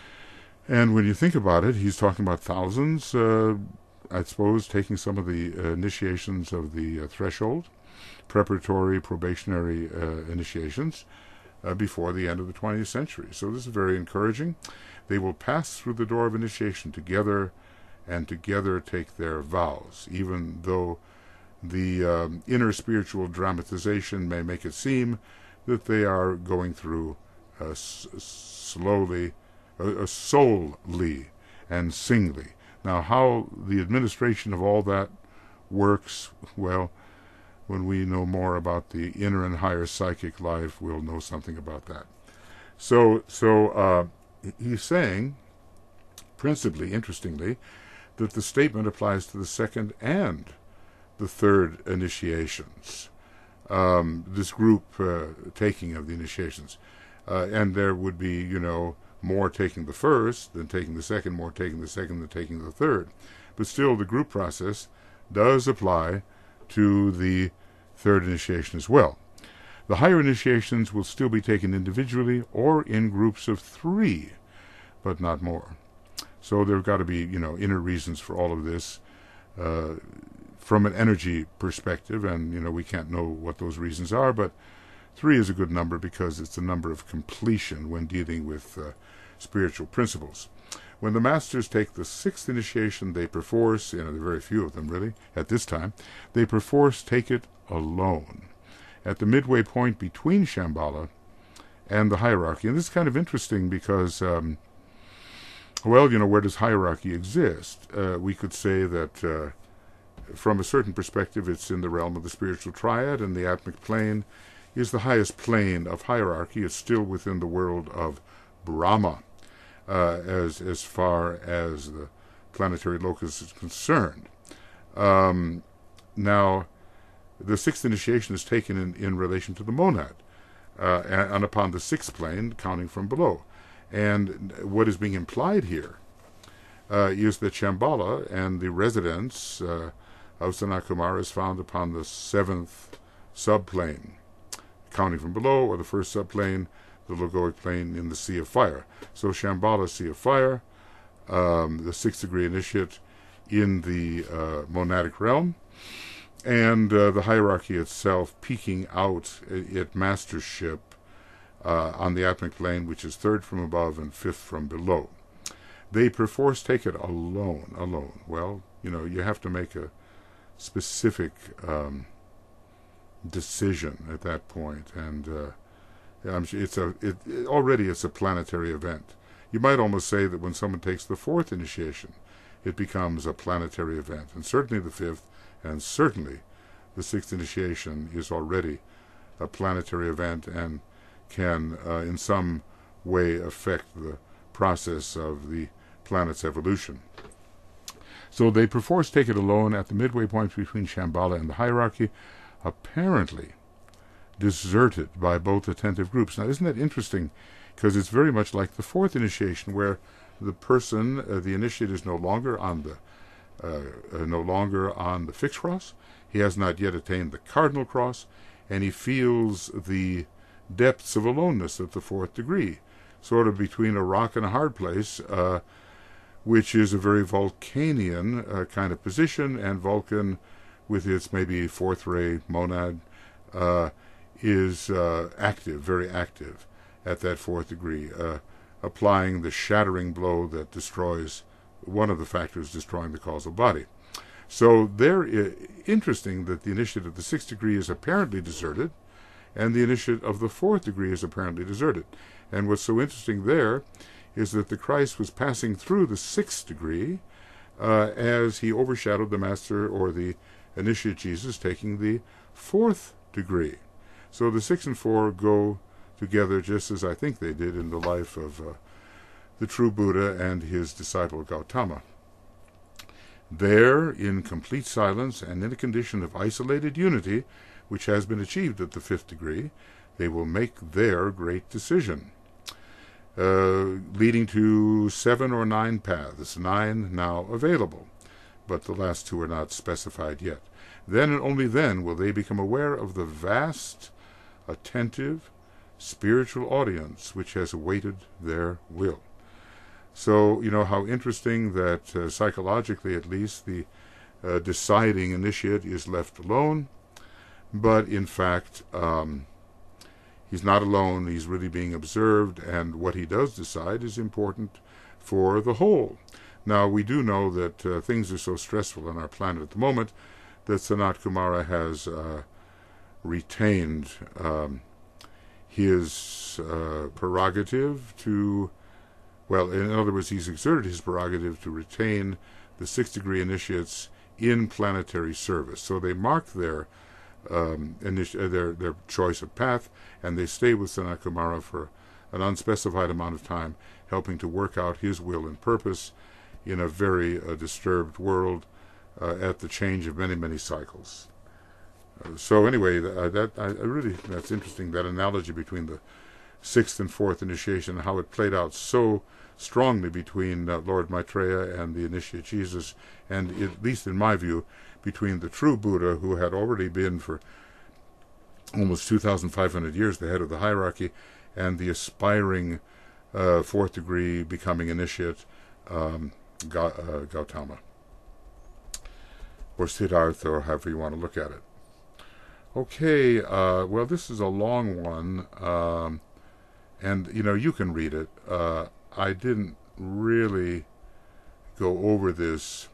and when you think about it, he's talking about thousands, uh, I suppose, taking some of the uh, initiations of the uh, threshold, preparatory, probationary uh, initiations, Uh, before the end of the twentieth century. So this is very encouraging. They will pass through the door of initiation together and together take their vows, even though the um, inner spiritual dramatization may make it seem that they are going through uh, s- slowly, uh, uh, solely and singly. Now, how the administration of all that works, well, when we know more about the inner and higher psychic life, we'll know something about that. So, so uh, he's saying, principally, interestingly, that the statement applies to the second and the third initiations, um, this group uh, taking of the initiations. Uh, and there would be, you know, more taking the first than taking the second, more taking the second than taking the third. But still, the group process does apply to the third initiation as well. The higher initiations will still be taken individually or in groups of three, but not more. So there have got to be, you know, inner reasons for all of this uh, from an energy perspective, and, you know, we can't know what those reasons are, but three is a good number because it's a number of completion when dealing with uh, spiritual principles. When the masters take the sixth initiation, they perforce, you know, there are very few of them really, at this time, they perforce take it alone, at the midway point between Shambhala and the hierarchy. And this is kind of interesting because, um, well, you know, where does hierarchy exist? Uh, we could say that uh, from a certain perspective it's in the realm of the spiritual triad, and the Atmic plane is the highest plane of hierarchy. It's still within the world of Brahma. Uh, as as far as the planetary locus is concerned. Um, now, the sixth initiation is taken in, in relation to the monad, uh, and, and upon the sixth plane, counting from below. And what is being implied here uh, is that Shambhala and the residence uh, of Sanat Kumara is found upon the seventh subplane, counting from below, or the first subplane, the logoic plane in the Sea of Fire. So Shambhala, Sea of Fire, um, the sixth degree initiate in the uh, monadic realm, and uh, the hierarchy itself peaking out at mastership uh, on the atmic plane, which is third from above and fifth from below. They perforce take it alone, alone. Well, you know, you have to make a specific um, decision at that point, and uh, it's a it, it, already it's a planetary event. You might almost say that when someone takes the fourth initiation, it becomes a planetary event, and certainly the fifth, and certainly the sixth initiation is already a planetary event and can, uh, in some way, affect the process of the planet's evolution. So they perforce take it alone at the midway point between Shambhala and the hierarchy, apparently deserted by both attentive groups. Now, isn't that interesting? Because it's very much like the fourth initiation, where the person, uh, the initiate, is no longer on the uh, uh, no longer on the fixed cross. He has not yet attained the cardinal cross, and he feels the depths of aloneness at the fourth degree, sort of between a rock and a hard place, uh, which is a very Vulcanian uh, kind of position, and Vulcan, with its maybe fourth ray monad, uh, is uh, active, very active at that fourth degree, uh, applying the shattering blow that destroys one of the factors destroying the causal body. So there, uh, interesting that the initiate of the sixth degree is apparently deserted, and the initiate of the fourth degree is apparently deserted. And what's so interesting there is that the Christ was passing through the sixth degree uh, as he overshadowed the Master, or the initiate Jesus, taking the fourth degree. So the six and four go together, just as I think they did in the life of uh, the true Buddha and his disciple Gautama. There, in complete silence and in a condition of isolated unity, which has been achieved at the fifth degree, they will make their great decision, uh, leading to seven or nine paths, nine now available, but the last two are not specified yet. Then and only then will they become aware of the vast, attentive, spiritual audience which has awaited their will. So, you know, how interesting that uh, psychologically, at least, the uh, deciding initiate is left alone, but in fact, um, he's not alone, he's really being observed, and what he does decide is important for the whole. Now, we do know that uh, things are so stressful on our planet at the moment that Sanat Kumara has uh, retained um, his uh, prerogative to, well, in other words, he's exerted his prerogative to retain the sixth degree initiates in planetary service. So they mark their um, initi- their their choice of path, and they stay with Sanat Kumara for an unspecified amount of time, helping to work out his will and purpose in a very uh, disturbed world uh, at the change of many, many cycles. Uh, so anyway, uh, that I, I really that's interesting, that analogy between the sixth and fourth initiation, and how it played out so strongly between uh, Lord Maitreya and the initiate Jesus, and at least in my view, between the true Buddha, who had already been for almost two thousand five hundred years the head of the hierarchy, and the aspiring uh, fourth degree becoming initiate, um, Ga- uh, Gautama, or Siddhartha, or however you want to look at it. Okay, uh, well, this is a long one, um, and, you know, you can read it. Uh, I didn't really go over this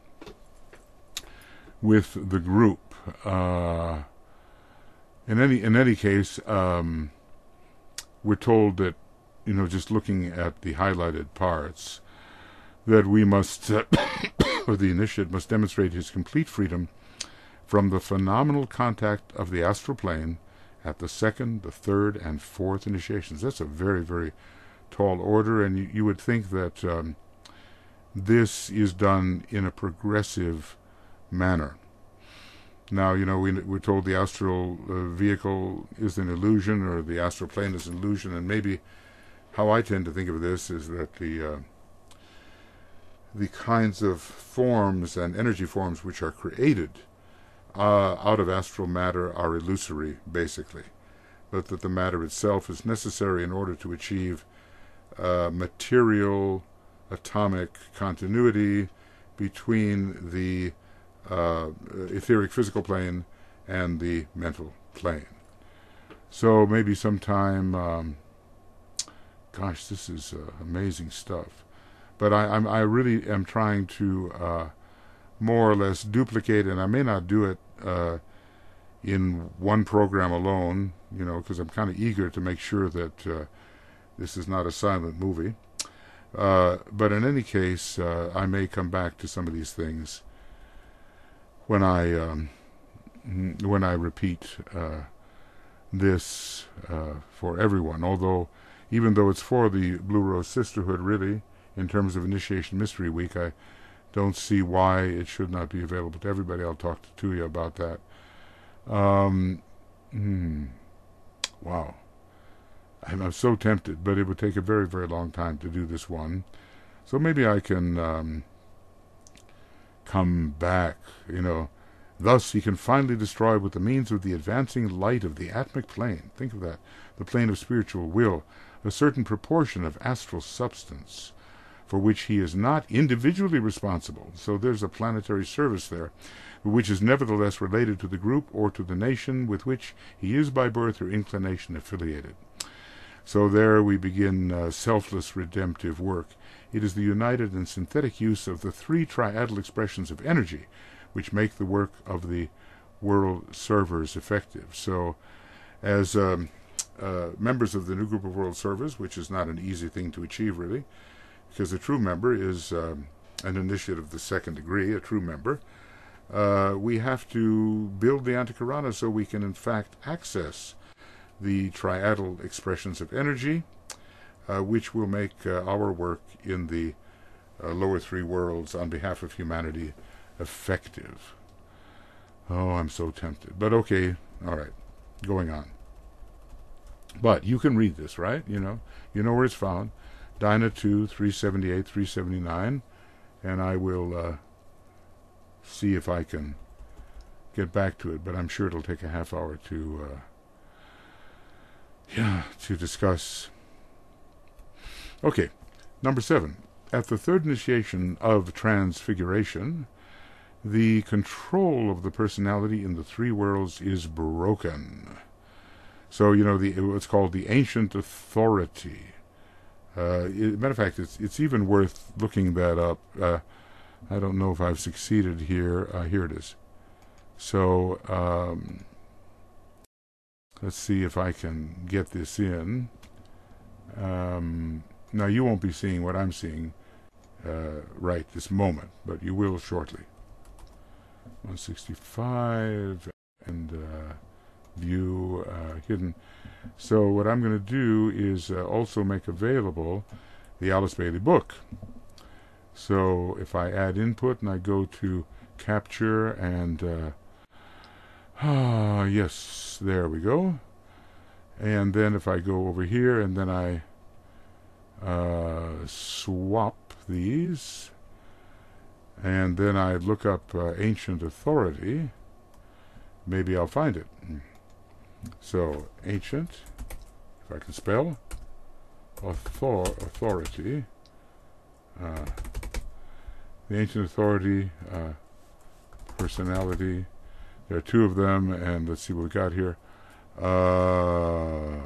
with the group. Uh, in any in any case, um, we're told that, you know, just looking at the highlighted parts, that we must, uh, or the initiate must demonstrate his complete freedom from the phenomenal contact of the astral plane at the second, the third, and fourth initiations. That's a very, very tall order, and you, you would think that um, this is done in a progressive manner. Now, you know, we, we're told the astral uh, vehicle is an illusion, or the astral plane is an illusion, and maybe how I tend to think of this is that the uh, the kinds of forms and energy forms which are created Uh, out of astral matter are illusory, basically, but that the matter itself is necessary in order to achieve uh, material atomic continuity between the uh, etheric physical plane and the mental plane. So maybe sometime um, gosh, this is uh, amazing stuff. But I, I'm, I really am trying to uh, more or less duplicate, and I may not do it uh, in one program alone, you know, because I'm kind of eager to make sure that uh, this is not a silent movie. Uh, but in any case, uh, I may come back to some of these things when I um, when I repeat uh, this uh, for everyone. Although, even though it's for the Blue Rose Sisterhood, really, in terms of Initiation Mystery Week, I don't see why it should not be available to everybody. I'll talk to Tuya about that. Um, hmm, wow. I'm, I'm so tempted, but it would take a very, very long time to do this one. So maybe I can um, come back, you know. Thus he can finally destroy with the means of the advancing light of the atmic plane. Think of that. The plane of spiritual will. A certain proportion of astral substance for which he is not individually responsible. So there's a planetary service there, which is nevertheless related to the group or to the nation with which he is by birth or inclination affiliated. So there we begin uh, selfless redemptive work. It is the united and synthetic use of the three triadal expressions of energy which make the work of the world servers effective. So as um, uh, members of the new group of world servers, which is not an easy thing to achieve really, because a true member is um, an initiate of the second degree, a true member, uh, we have to build the Antakarana so we can in fact access the triadal expressions of energy, uh, which will make uh, our work in the uh, lower three worlds on behalf of humanity effective. Oh, I'm so tempted. But okay, all right, going on. But you can read this, right? You know, you know where it's found. Dyna two, three seventy-eight, three seventy-nine, and I will uh, see if I can get back to it, but I'm sure it'll take a half hour to uh, yeah, to discuss. Okay, number seven. At the third initiation of Transfiguration, the control of the personality in the three worlds is broken. So, you know, the what's called the ancient authority. Uh, it, matter of fact, it's it's even worth looking that up. Uh, I don't know if I've succeeded here. Uh, here it is. So, um, let's see if I can get this in. Um, now, you won't be seeing what I'm seeing uh, right this moment, but you will shortly. one sixty-five and uh, view uh, hidden. So what I'm going to do is uh, also make available the Alice Bailey book. So if I add input and I go to capture and uh, ah yes, there we go. And then if I go over here and then I uh, swap these, and then I look up uh, ancient authority, maybe I'll find it. So ancient, if I can spell, author authority, uh, the ancient authority, uh, personality. There are two of them, and let's see what we got here. Uh,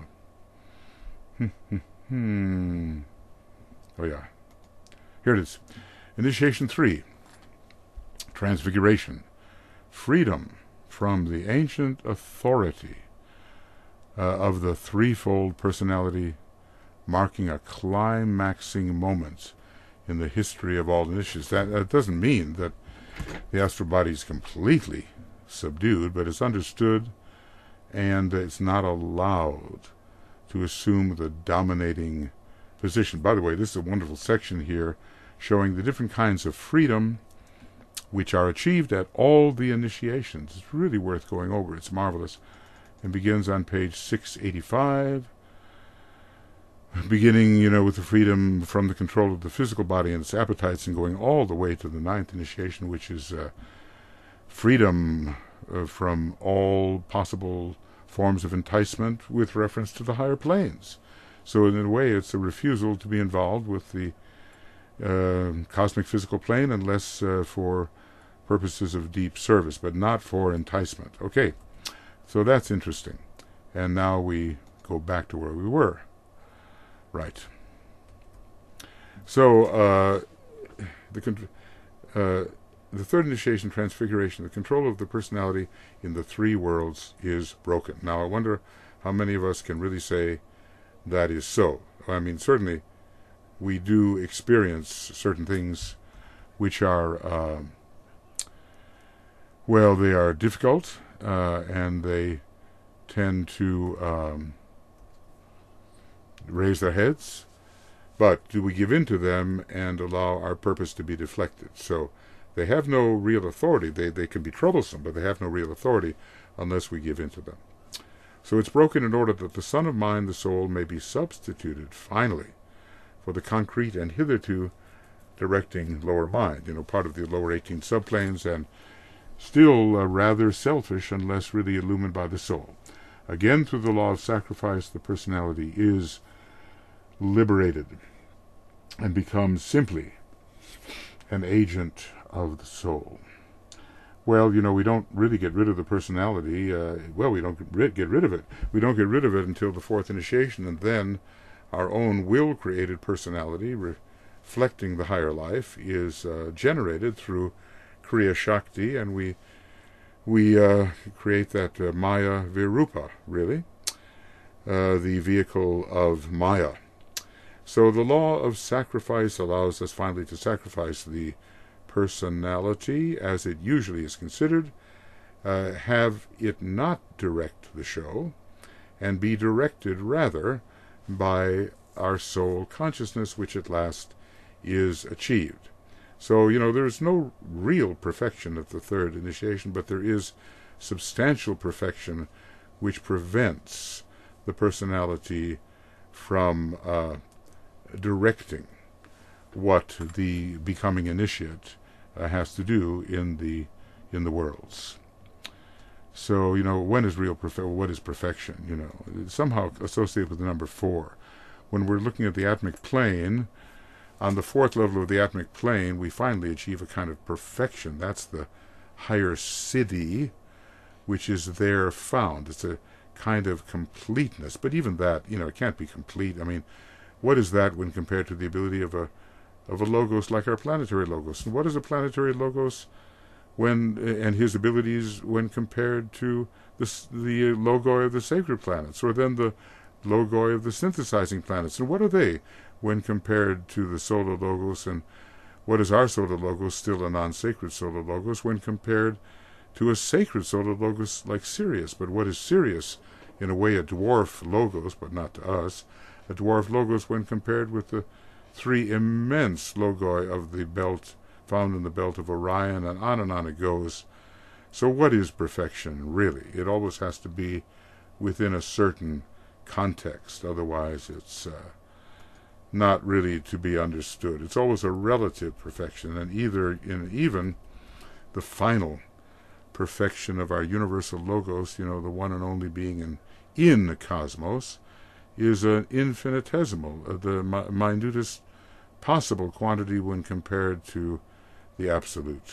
hmm, hmm, hmm. Oh yeah, here it is. Initiation three, Transfiguration, freedom from the ancient authority uh, of the threefold personality, marking a climaxing moment in the history of all initiations. That, that doesn't mean that the astral body is completely subdued, but it's understood and it's not allowed to assume the dominating position. By the way, this is a wonderful section here showing the different kinds of freedom which are achieved at all the initiations. It's really worth going over. It's marvelous. And begins on page six eighty-five, beginning, you know, with the freedom from the control of the physical body and its appetites, and going all the way to the ninth initiation, which is uh, freedom uh, from all possible forms of enticement with reference to the higher planes. So in a way, it's a refusal to be involved with the uh, cosmic physical plane unless uh, for purposes of deep service, but not for enticement. Okay, so that's interesting. And now we go back to where we were. Right. So, uh, the con- uh, the third initiation, transfiguration, the control of the personality in the three worlds is broken. Now, I wonder how many of us can really say that is so. I mean, certainly we do experience certain things which are, uh, well, they are difficult, uh, and they tend to um, raise their heads. But do we give in to them and allow our purpose to be deflected? So they have no real authority. They they can be troublesome, but they have no real authority unless we give in to them. So it's broken in order that the Son of Mind, the soul, may be substituted, finally, for the concrete and hitherto directing lower mind, you know, part of the lower eighteen subplanes, and still uh, rather selfish unless really illumined by the soul. Again, through the law of sacrifice, the personality is liberated and becomes simply an agent of the soul. Well, you know, we don't really get rid of the personality. Uh, well, we don't get rid of it. We don't get rid of it until the fourth initiation, and then our own will-created personality, reflecting the higher life, is uh, generated through Kriya Shakti, and we we uh, create that uh, Maya Virupa, really, uh, the vehicle of Maya. So the law of sacrifice allows us finally to sacrifice the personality as it usually is considered, uh, have it not direct the show, and be directed rather by our soul consciousness, which at last is achieved. So, you know, there's no real perfection of the third initiation, but there is substantial perfection which prevents the personality from uh, directing what the becoming initiate uh, has to do in the in the worlds. So, you know, when is real perfection? What is perfection? You know, it's somehow associated with the number four. When we're looking at the atmic plane, on the fourth level of the atmic plane, we finally achieve a kind of perfection. That's the higher siddhi, which is there found. It's a kind of completeness. But even that, you know, it can't be complete. I mean, what is that when compared to the ability of a of a logos like our planetary logos? And what is a planetary logos when and his abilities when compared to the the logoi of the sacred planets, or then the logoi of the synthesizing planets? And what are they when compared to the solar logos? And what is our solar logos, still a non-sacred solar logos, when compared to a sacred solar logos like Sirius? But what is Sirius? In a way, a dwarf logos, but not to us. A dwarf logos when compared with the three immense logoi of the belt, found in the belt of Orion, and on and on it goes. So what is perfection, really? It always has to be within a certain context, otherwise it's uh, not really to be understood. It's always a relative perfection, and either in even the final perfection of our universal logos, you know, the one and only being in, in the cosmos, is an infinitesimal, uh, the mi- minutest possible quantity when compared to the absolute.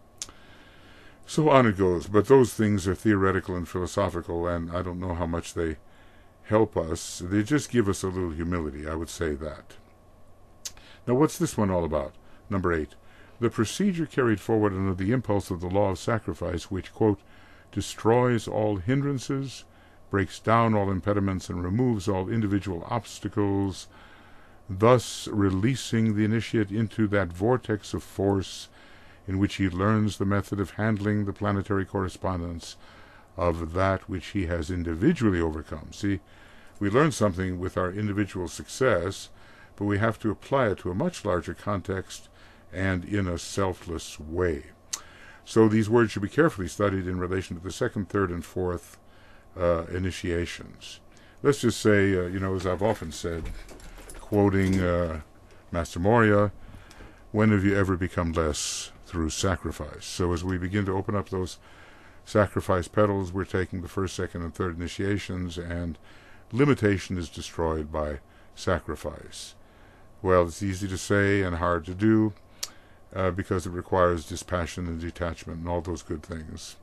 So on it goes. But those things are theoretical and philosophical, and I don't know how much they help us. They just give us a little humility, I would say that. Now, what's this one all about? Number eight. The procedure carried forward under the impulse of the law of sacrifice, which, quote, destroys all hindrances, breaks down all impediments, and removes all individual obstacles, thus releasing the initiate into that vortex of force in which he learns the method of handling the planetary correspondence of that which he has individually overcome. See, we learn something with our individual success, but we have to apply it to a much larger context and in a selfless way. So these words should be carefully studied in relation to the second, third, and fourth uh, initiations. Let's just say, uh, you know, as I've often said, quoting uh, Master Morya, when have you ever become less through sacrifice? So as we begin to open up those sacrifice petals, we're taking the first, second, and third initiations, and limitation is destroyed by sacrifice. Well, it's easy to say and hard to do, uh, because it requires dispassion and detachment and all those good things.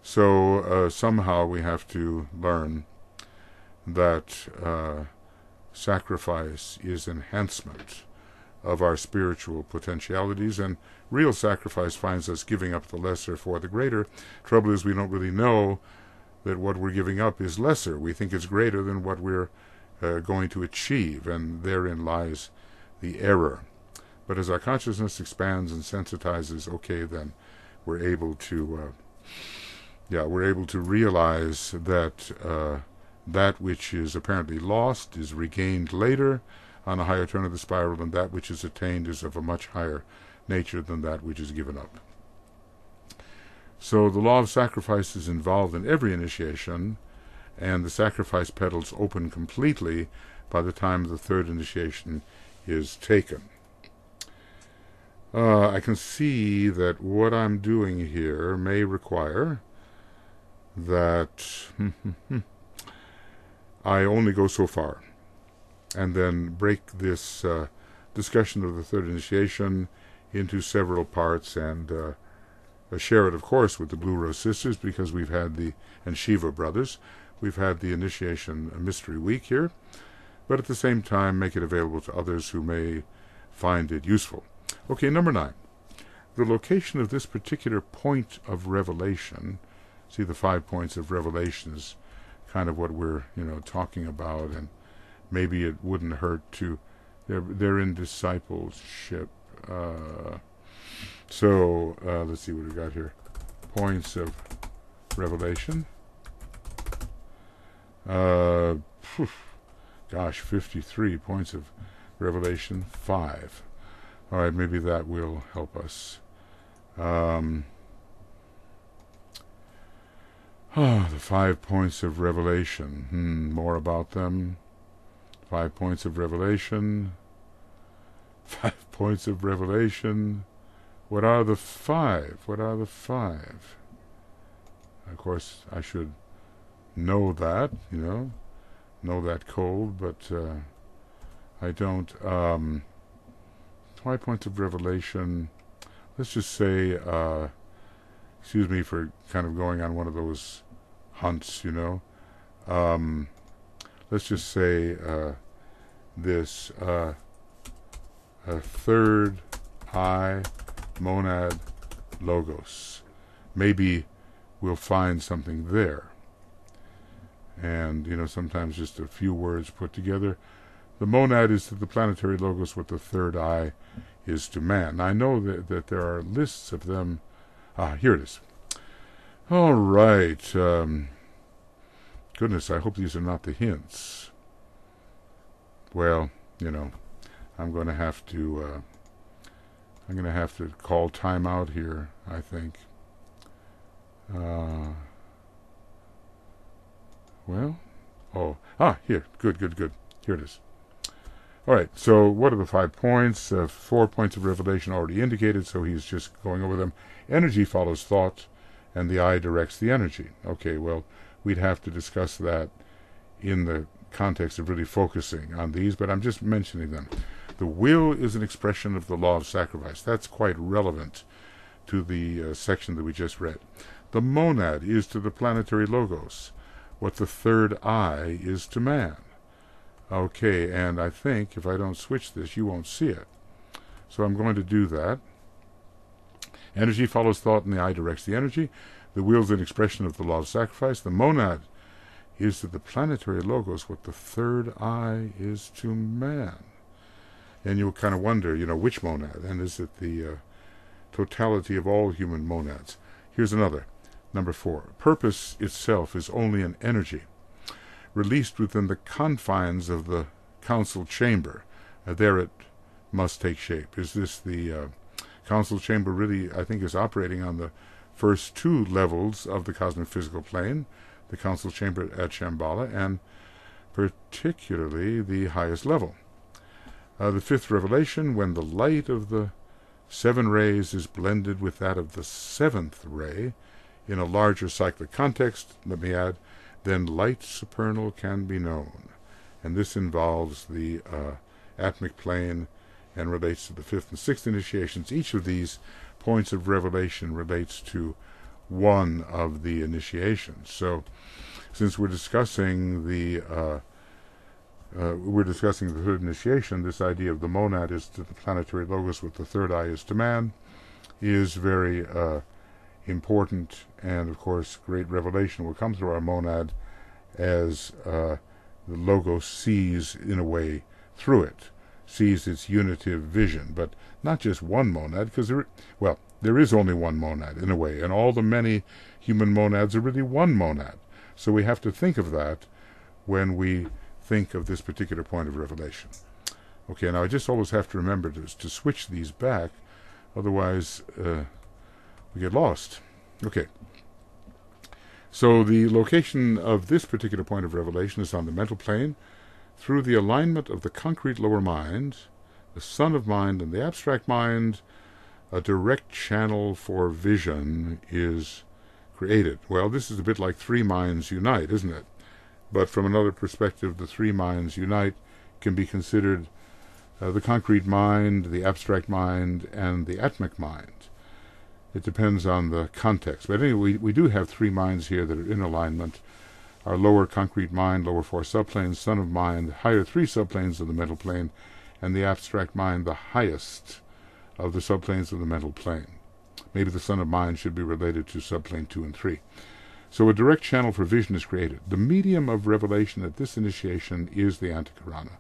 So uh, somehow we have to learn that uh, sacrifice is enhancement of our spiritual potentialities, and real sacrifice finds us giving up the lesser for the greater. Trouble is we don't really know that what we're giving up is lesser. We think it's greater than what we're uh, going to achieve, and therein lies the error. But as our consciousness expands and sensitizes, okay, then we're able to, uh, yeah, we're able to realize that uh, that which is apparently lost is regained later on a higher turn of the spiral, and that which is attained is of a much higher nature than that which is given up. So the law of sacrifice is involved in every initiation, and the sacrifice petals open completely by the time the third initiation is taken. Uh, I can see that what I'm doing here may require that I only go so far, and then break this uh, discussion of the third initiation into several parts, and uh, share it, of course, with the Blue Rose Sisters, because we've had the, and Shiva Brothers, we've had the Initiation Mystery Week here, but at the same time make it available to others who may find it useful. Okay, number nine. The location of this particular point of revelation, see the five points of revelation is kind of what we're, you know, talking about, and maybe it wouldn't hurt to, they're, they're in discipleship. Uh, so, uh, let's see what we got here. Points of revelation. Uh, phew, gosh, fifty-three points of revelation, five. All right, maybe that will help us. Um, oh, the five points of revelation. Hmm, more about them. Five points of revelation. Five points of revelation. What are the five? What are the five? Of course, I should know that, you know, know that cold, but uh, I don't. Um, five points of revelation. Let's just say, uh, excuse me for kind of going on one of those hunts, you know. Um, let's just say uh, this uh, a third eye monad logos. Maybe we'll find something there. And, you know, sometimes just a few words put together. The monad is to the planetary logos what the third eye is to man. Now, I know that, that there are lists of them. Ah, here it is. All right. Um, goodness, I hope these are not the hints. Well, you know, I'm going to have to, uh, I'm going to have to call time out here, I think. Uh, well, oh, ah, here, good, good, good. Here it is. All right, so what are the five points? Uh, four points of revelation already indicated, so he's just going over them. Energy follows thought, and the eye directs the energy. Okay, well, we'd have to discuss that in the context of really focusing on these, but I'm just mentioning them. The will is an expression of the law of sacrifice. That's quite relevant to the uh, section that we just read. The monad is to the planetary logos what the third eye is to man. Okay, and I think if I don't switch this, you won't see it. So I'm going to do that. Energy follows thought, and the eye directs the energy. The will is an expression of the law of sacrifice. The monad is to the planetary logos what the third eye is to man. And you'll kind of wonder, you know, which monad? And is it the uh, totality of all human monads? Here's another. Number four. Purpose itself is only an energy released within the confines of the council chamber. Uh, there it must take shape. Is this the uh, council chamber really, I think, is operating on the first two levels of the cosmic physical plane, the council chamber at Shambhala, and particularly the highest level. Uh, the fifth revelation, when the light of the seven rays is blended with that of the seventh ray in a larger cyclic context, let me add, then light supernal can be known. And this involves the uh, atmic plane and relates to the fifth and sixth initiations. Each of these points of revelation relates to one of the initiations. So, since we're discussing the uh, uh, we're discussing the third initiation, this idea of the monad is to the planetary logos, what the third eye is to man, is very uh, important, and of course great revelation will come through our monad as uh, the logos sees in a way through it, sees its unitive vision, but not just one monad, because there, well, there is only one monad in a way, and all the many human monads are really one monad. So we have to think of that when we think of this particular point of revelation. Okay, now I just always have to remember to, to switch these back, otherwise uh, we get lost. Okay. So the location of this particular point of revelation is on the mental plane. Through the alignment of the concrete lower mind, the son of mind, and the abstract mind, a direct channel for vision is created. Well, this is a bit like three minds unite, isn't it? But from another perspective, the three minds unite can be considered uh, the concrete mind, the abstract mind, and the atmic mind. It depends on the context. But anyway, we, we do have three minds here that are in alignment. Our lower concrete mind, lower four subplanes, son of mind, higher three subplanes of the mental plane, and the abstract mind, the highest of the subplanes of the mental plane. Maybe the son of mind should be related to subplane two and three. So a direct channel for vision is created. The medium of revelation at this initiation is the Antakarana.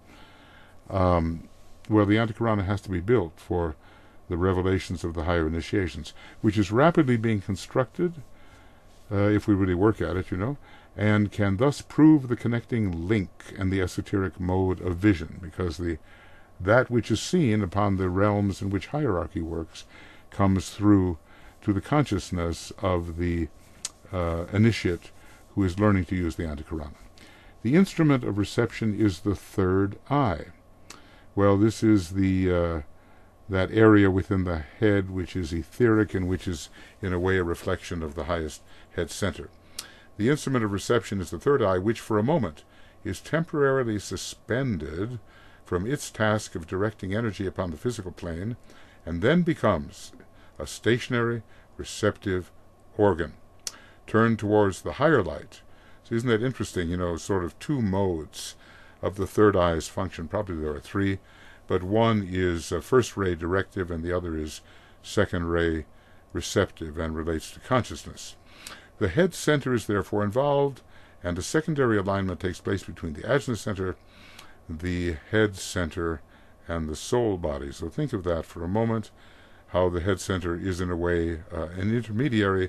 Um, well, the Antakarana has to be built for the revelations of the higher initiations, which is rapidly being constructed, uh, if we really work at it, you know, and can thus prove the connecting link and the esoteric mode of vision, because the that which is seen upon the realms in which hierarchy works comes through to the consciousness of the uh, initiate who is learning to use the Antakarana. The instrument of reception is the third eye. Well, this is the uh, that area within the head which is etheric and which is in a way a reflection of the highest head center. The instrument of reception is the third eye, which for a moment is temporarily suspended from its task of directing energy upon the physical plane, and then becomes a stationary, receptive organ, turned towards the higher light. So isn't that interesting, you know, sort of two modes of the third eye's function. Probably there are three, but one is uh, first-ray directive and the other is second-ray receptive and relates to consciousness. The head center is therefore involved, and a secondary alignment takes place between the ajna center, the head center, and the soul body. So think of that for a moment, how the head center is in a way uh, an intermediary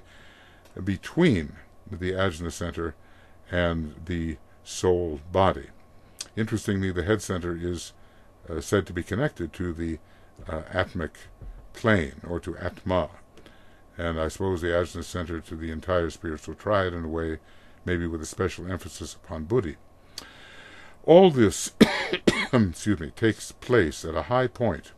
between the ajna center and the soul body. Interestingly, the head center is uh, said to be connected to the uh, atmic plane, or to Atma, and I suppose the ajna center to the entire spiritual triad in a way, maybe with a special emphasis upon Buddhi. All this excuse me, takes place at a high point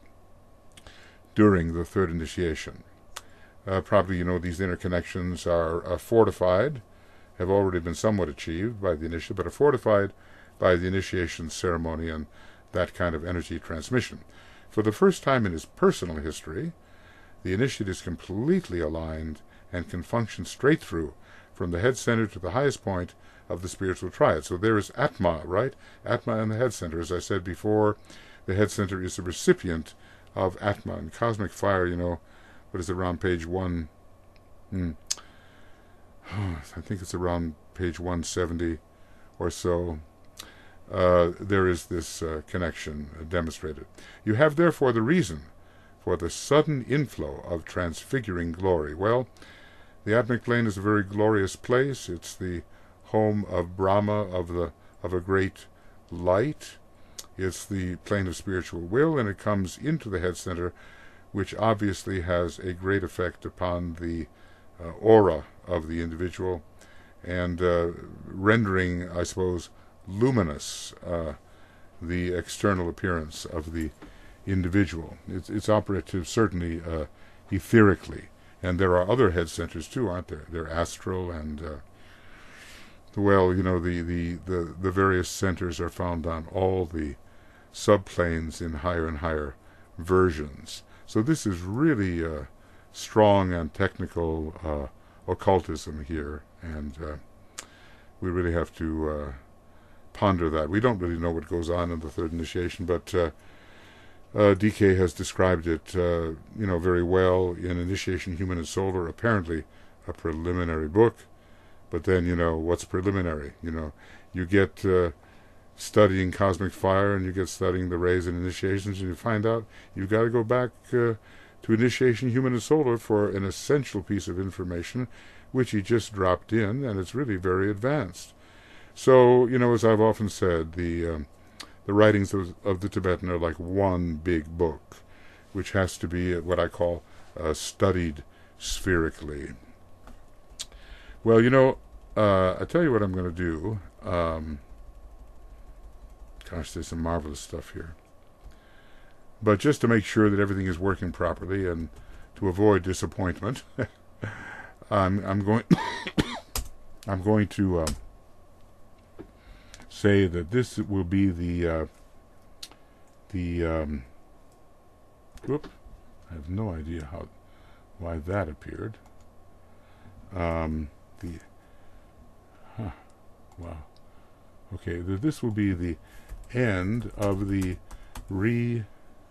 during the third initiation. Uh, probably, you know, these interconnections are uh, fortified, have already been somewhat achieved by the initiate, but are fortified by the initiation ceremony and that kind of energy transmission. For the first time in his personal history, the initiate is completely aligned and can function straight through from the head center to the highest point of the spiritual triad. So there is Atma, right? Atma and the head center. As I said before, the head center is the recipient of Atma. And cosmic fire, you know, what is it, around page one? Hmm, I think it's around page one seventy or so. Uh, there is this uh, connection uh, demonstrated. You have therefore the reason for the sudden inflow of transfiguring glory. Well, the Atmic plane is a very glorious place. It's the home of Brahma, of the of a great light. It's the plane of spiritual will, and it comes into the head center, which obviously has a great effect upon the uh, aura of the individual, and uh, rendering, I suppose, luminous uh, the external appearance of the individual. It's, it's operative certainly uh, etherically, and there are other head centers too, aren't there? They're astral and uh, well, you know, the, the, the, the various centers are found on all the subplanes in higher and higher versions. So this is really uh, strong and technical uh, occultism here, and uh, we really have to uh, ponder that. We don't really know what goes on in the third initiation, but uh, uh, D K has described it, uh, you know, very well in Initiation Human and Solar, apparently a preliminary book. But then, you know, what's preliminary? You know, you get uh, studying cosmic fire and you get studying the rays and initiations, and you find out you've got to go back uh, to Initiation Human and Solar for an essential piece of information, which he just dropped in, and it's really very advanced. So, you know, as I've often said, the um, the writings of, of the Tibetan are like one big book, which has to be what I call uh, studied spherically. Well, you know, uh, I tell you what I'm going to do. Um, gosh, there's some marvelous stuff here. But just to make sure that everything is working properly and to avoid disappointment, I'm, I'm going. I'm going to um, say that this will be the uh, the. Um, whoop! I have no idea how why that appeared. Um, the huh, wow. Okay, th- this will be the end of the redo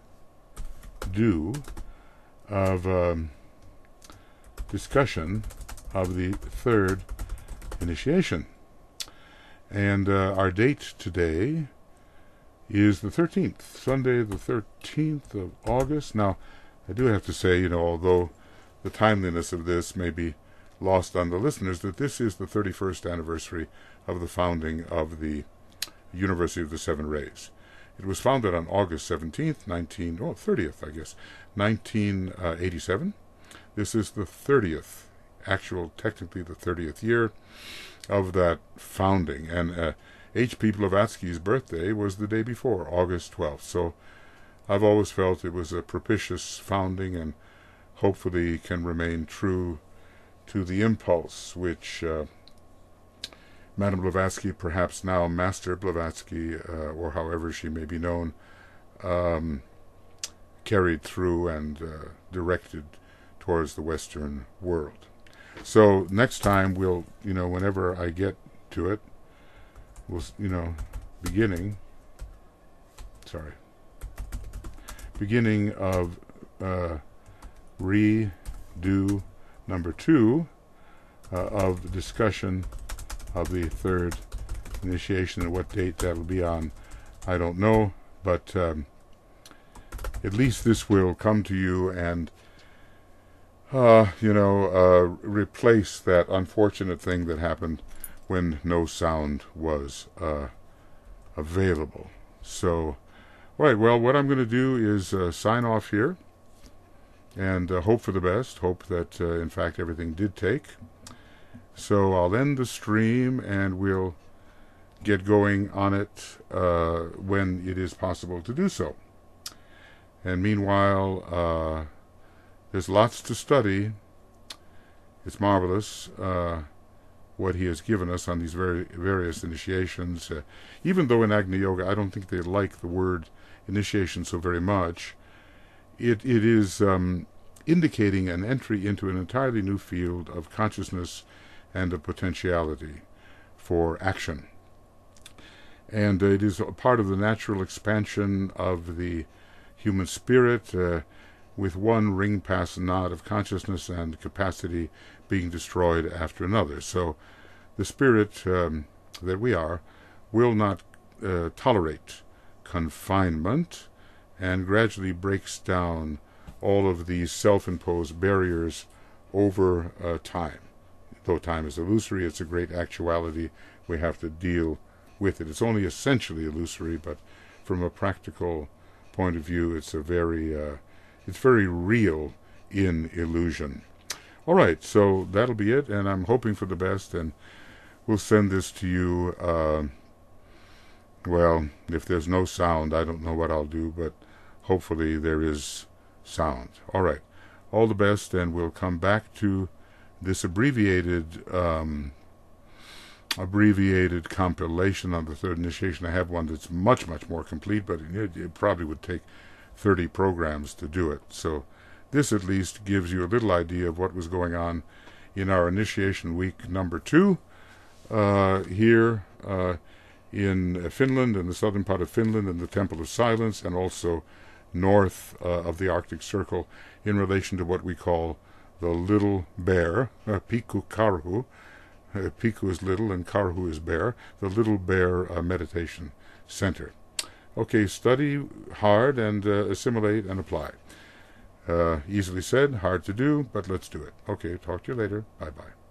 of um, discussion of the third initiation. And uh, our date today is the thirteenth, Sunday the thirteenth of August. Now, I do have to say, you know, although the timeliness of this may be lost on the listeners, that this is the thirty-first anniversary of the founding of the University of the Seven Rays. It was founded on August seventeenth, nineteen, oh, thirtieth, I guess, nineteen eighty-seven. This is the thirtieth, actual, technically the thirtieth year of that founding. And uh, H P Blavatsky's birthday was the day before, August twelfth. So I've always felt it was a propitious founding and hopefully can remain true to the impulse which uh, Madame Blavatsky, perhaps now Master Blavatsky, uh, or however she may be known, um, carried through and uh, directed towards the Western world. So next time we'll, you know, whenever I get to it, we'll, you know, beginning, sorry, beginning of uh, redo number two uh, of the discussion of the third initiation, and what date that will be on, I don't know, but um, at least this will come to you and Uh, you know, uh, replace that unfortunate thing that happened when no sound was uh, available. So, all right, well, what I'm going to do is uh, sign off here and uh, hope for the best, hope that, uh, in fact, everything did take. So I'll end the stream and we'll get going on it uh, when it is possible to do so. And meanwhile, uh, there's lots to study. It's marvelous uh, what he has given us on these very various initiations. Uh, even though in Agni Yoga I don't think they like the word initiation so very much, it it is um, indicating an entry into an entirely new field of consciousness and of potentiality for action. And uh, it is a part of the natural expansion of the human spirit, uh, with one ring pass knot of consciousness and capacity being destroyed after another. So the spirit um, that we are will not uh, tolerate confinement and gradually breaks down all of these self-imposed barriers over uh, time. Though time is illusory, it's a great actuality. We have to deal with it. It's only essentially illusory, but from a practical point of view, it's a very uh, It's very real in illusion. All right, so that'll be it, and I'm hoping for the best, and we'll send this to you. Uh, well, if there's no sound, I don't know what I'll do, but hopefully there is sound. All right, all the best, and we'll come back to this abbreviated um, abbreviated compilation on the third initiation. I have one that's much, much more complete, but it, it probably would take thirty programs to do it. So this at least gives you a little idea of what was going on in our initiation week number two uh, here uh, in uh, Finland, in the southern part of Finland, in the Temple of Silence, and also north uh, of the Arctic Circle in relation to what we call the Little Bear, uh, Pikku Karhu. Uh, Pikku is little and Karhu is bear, the Little Bear uh, Meditation Center. Okay, study hard and uh, assimilate and apply. Uh, easily said, hard to do, but let's do it. Okay, talk to you later. Bye-bye.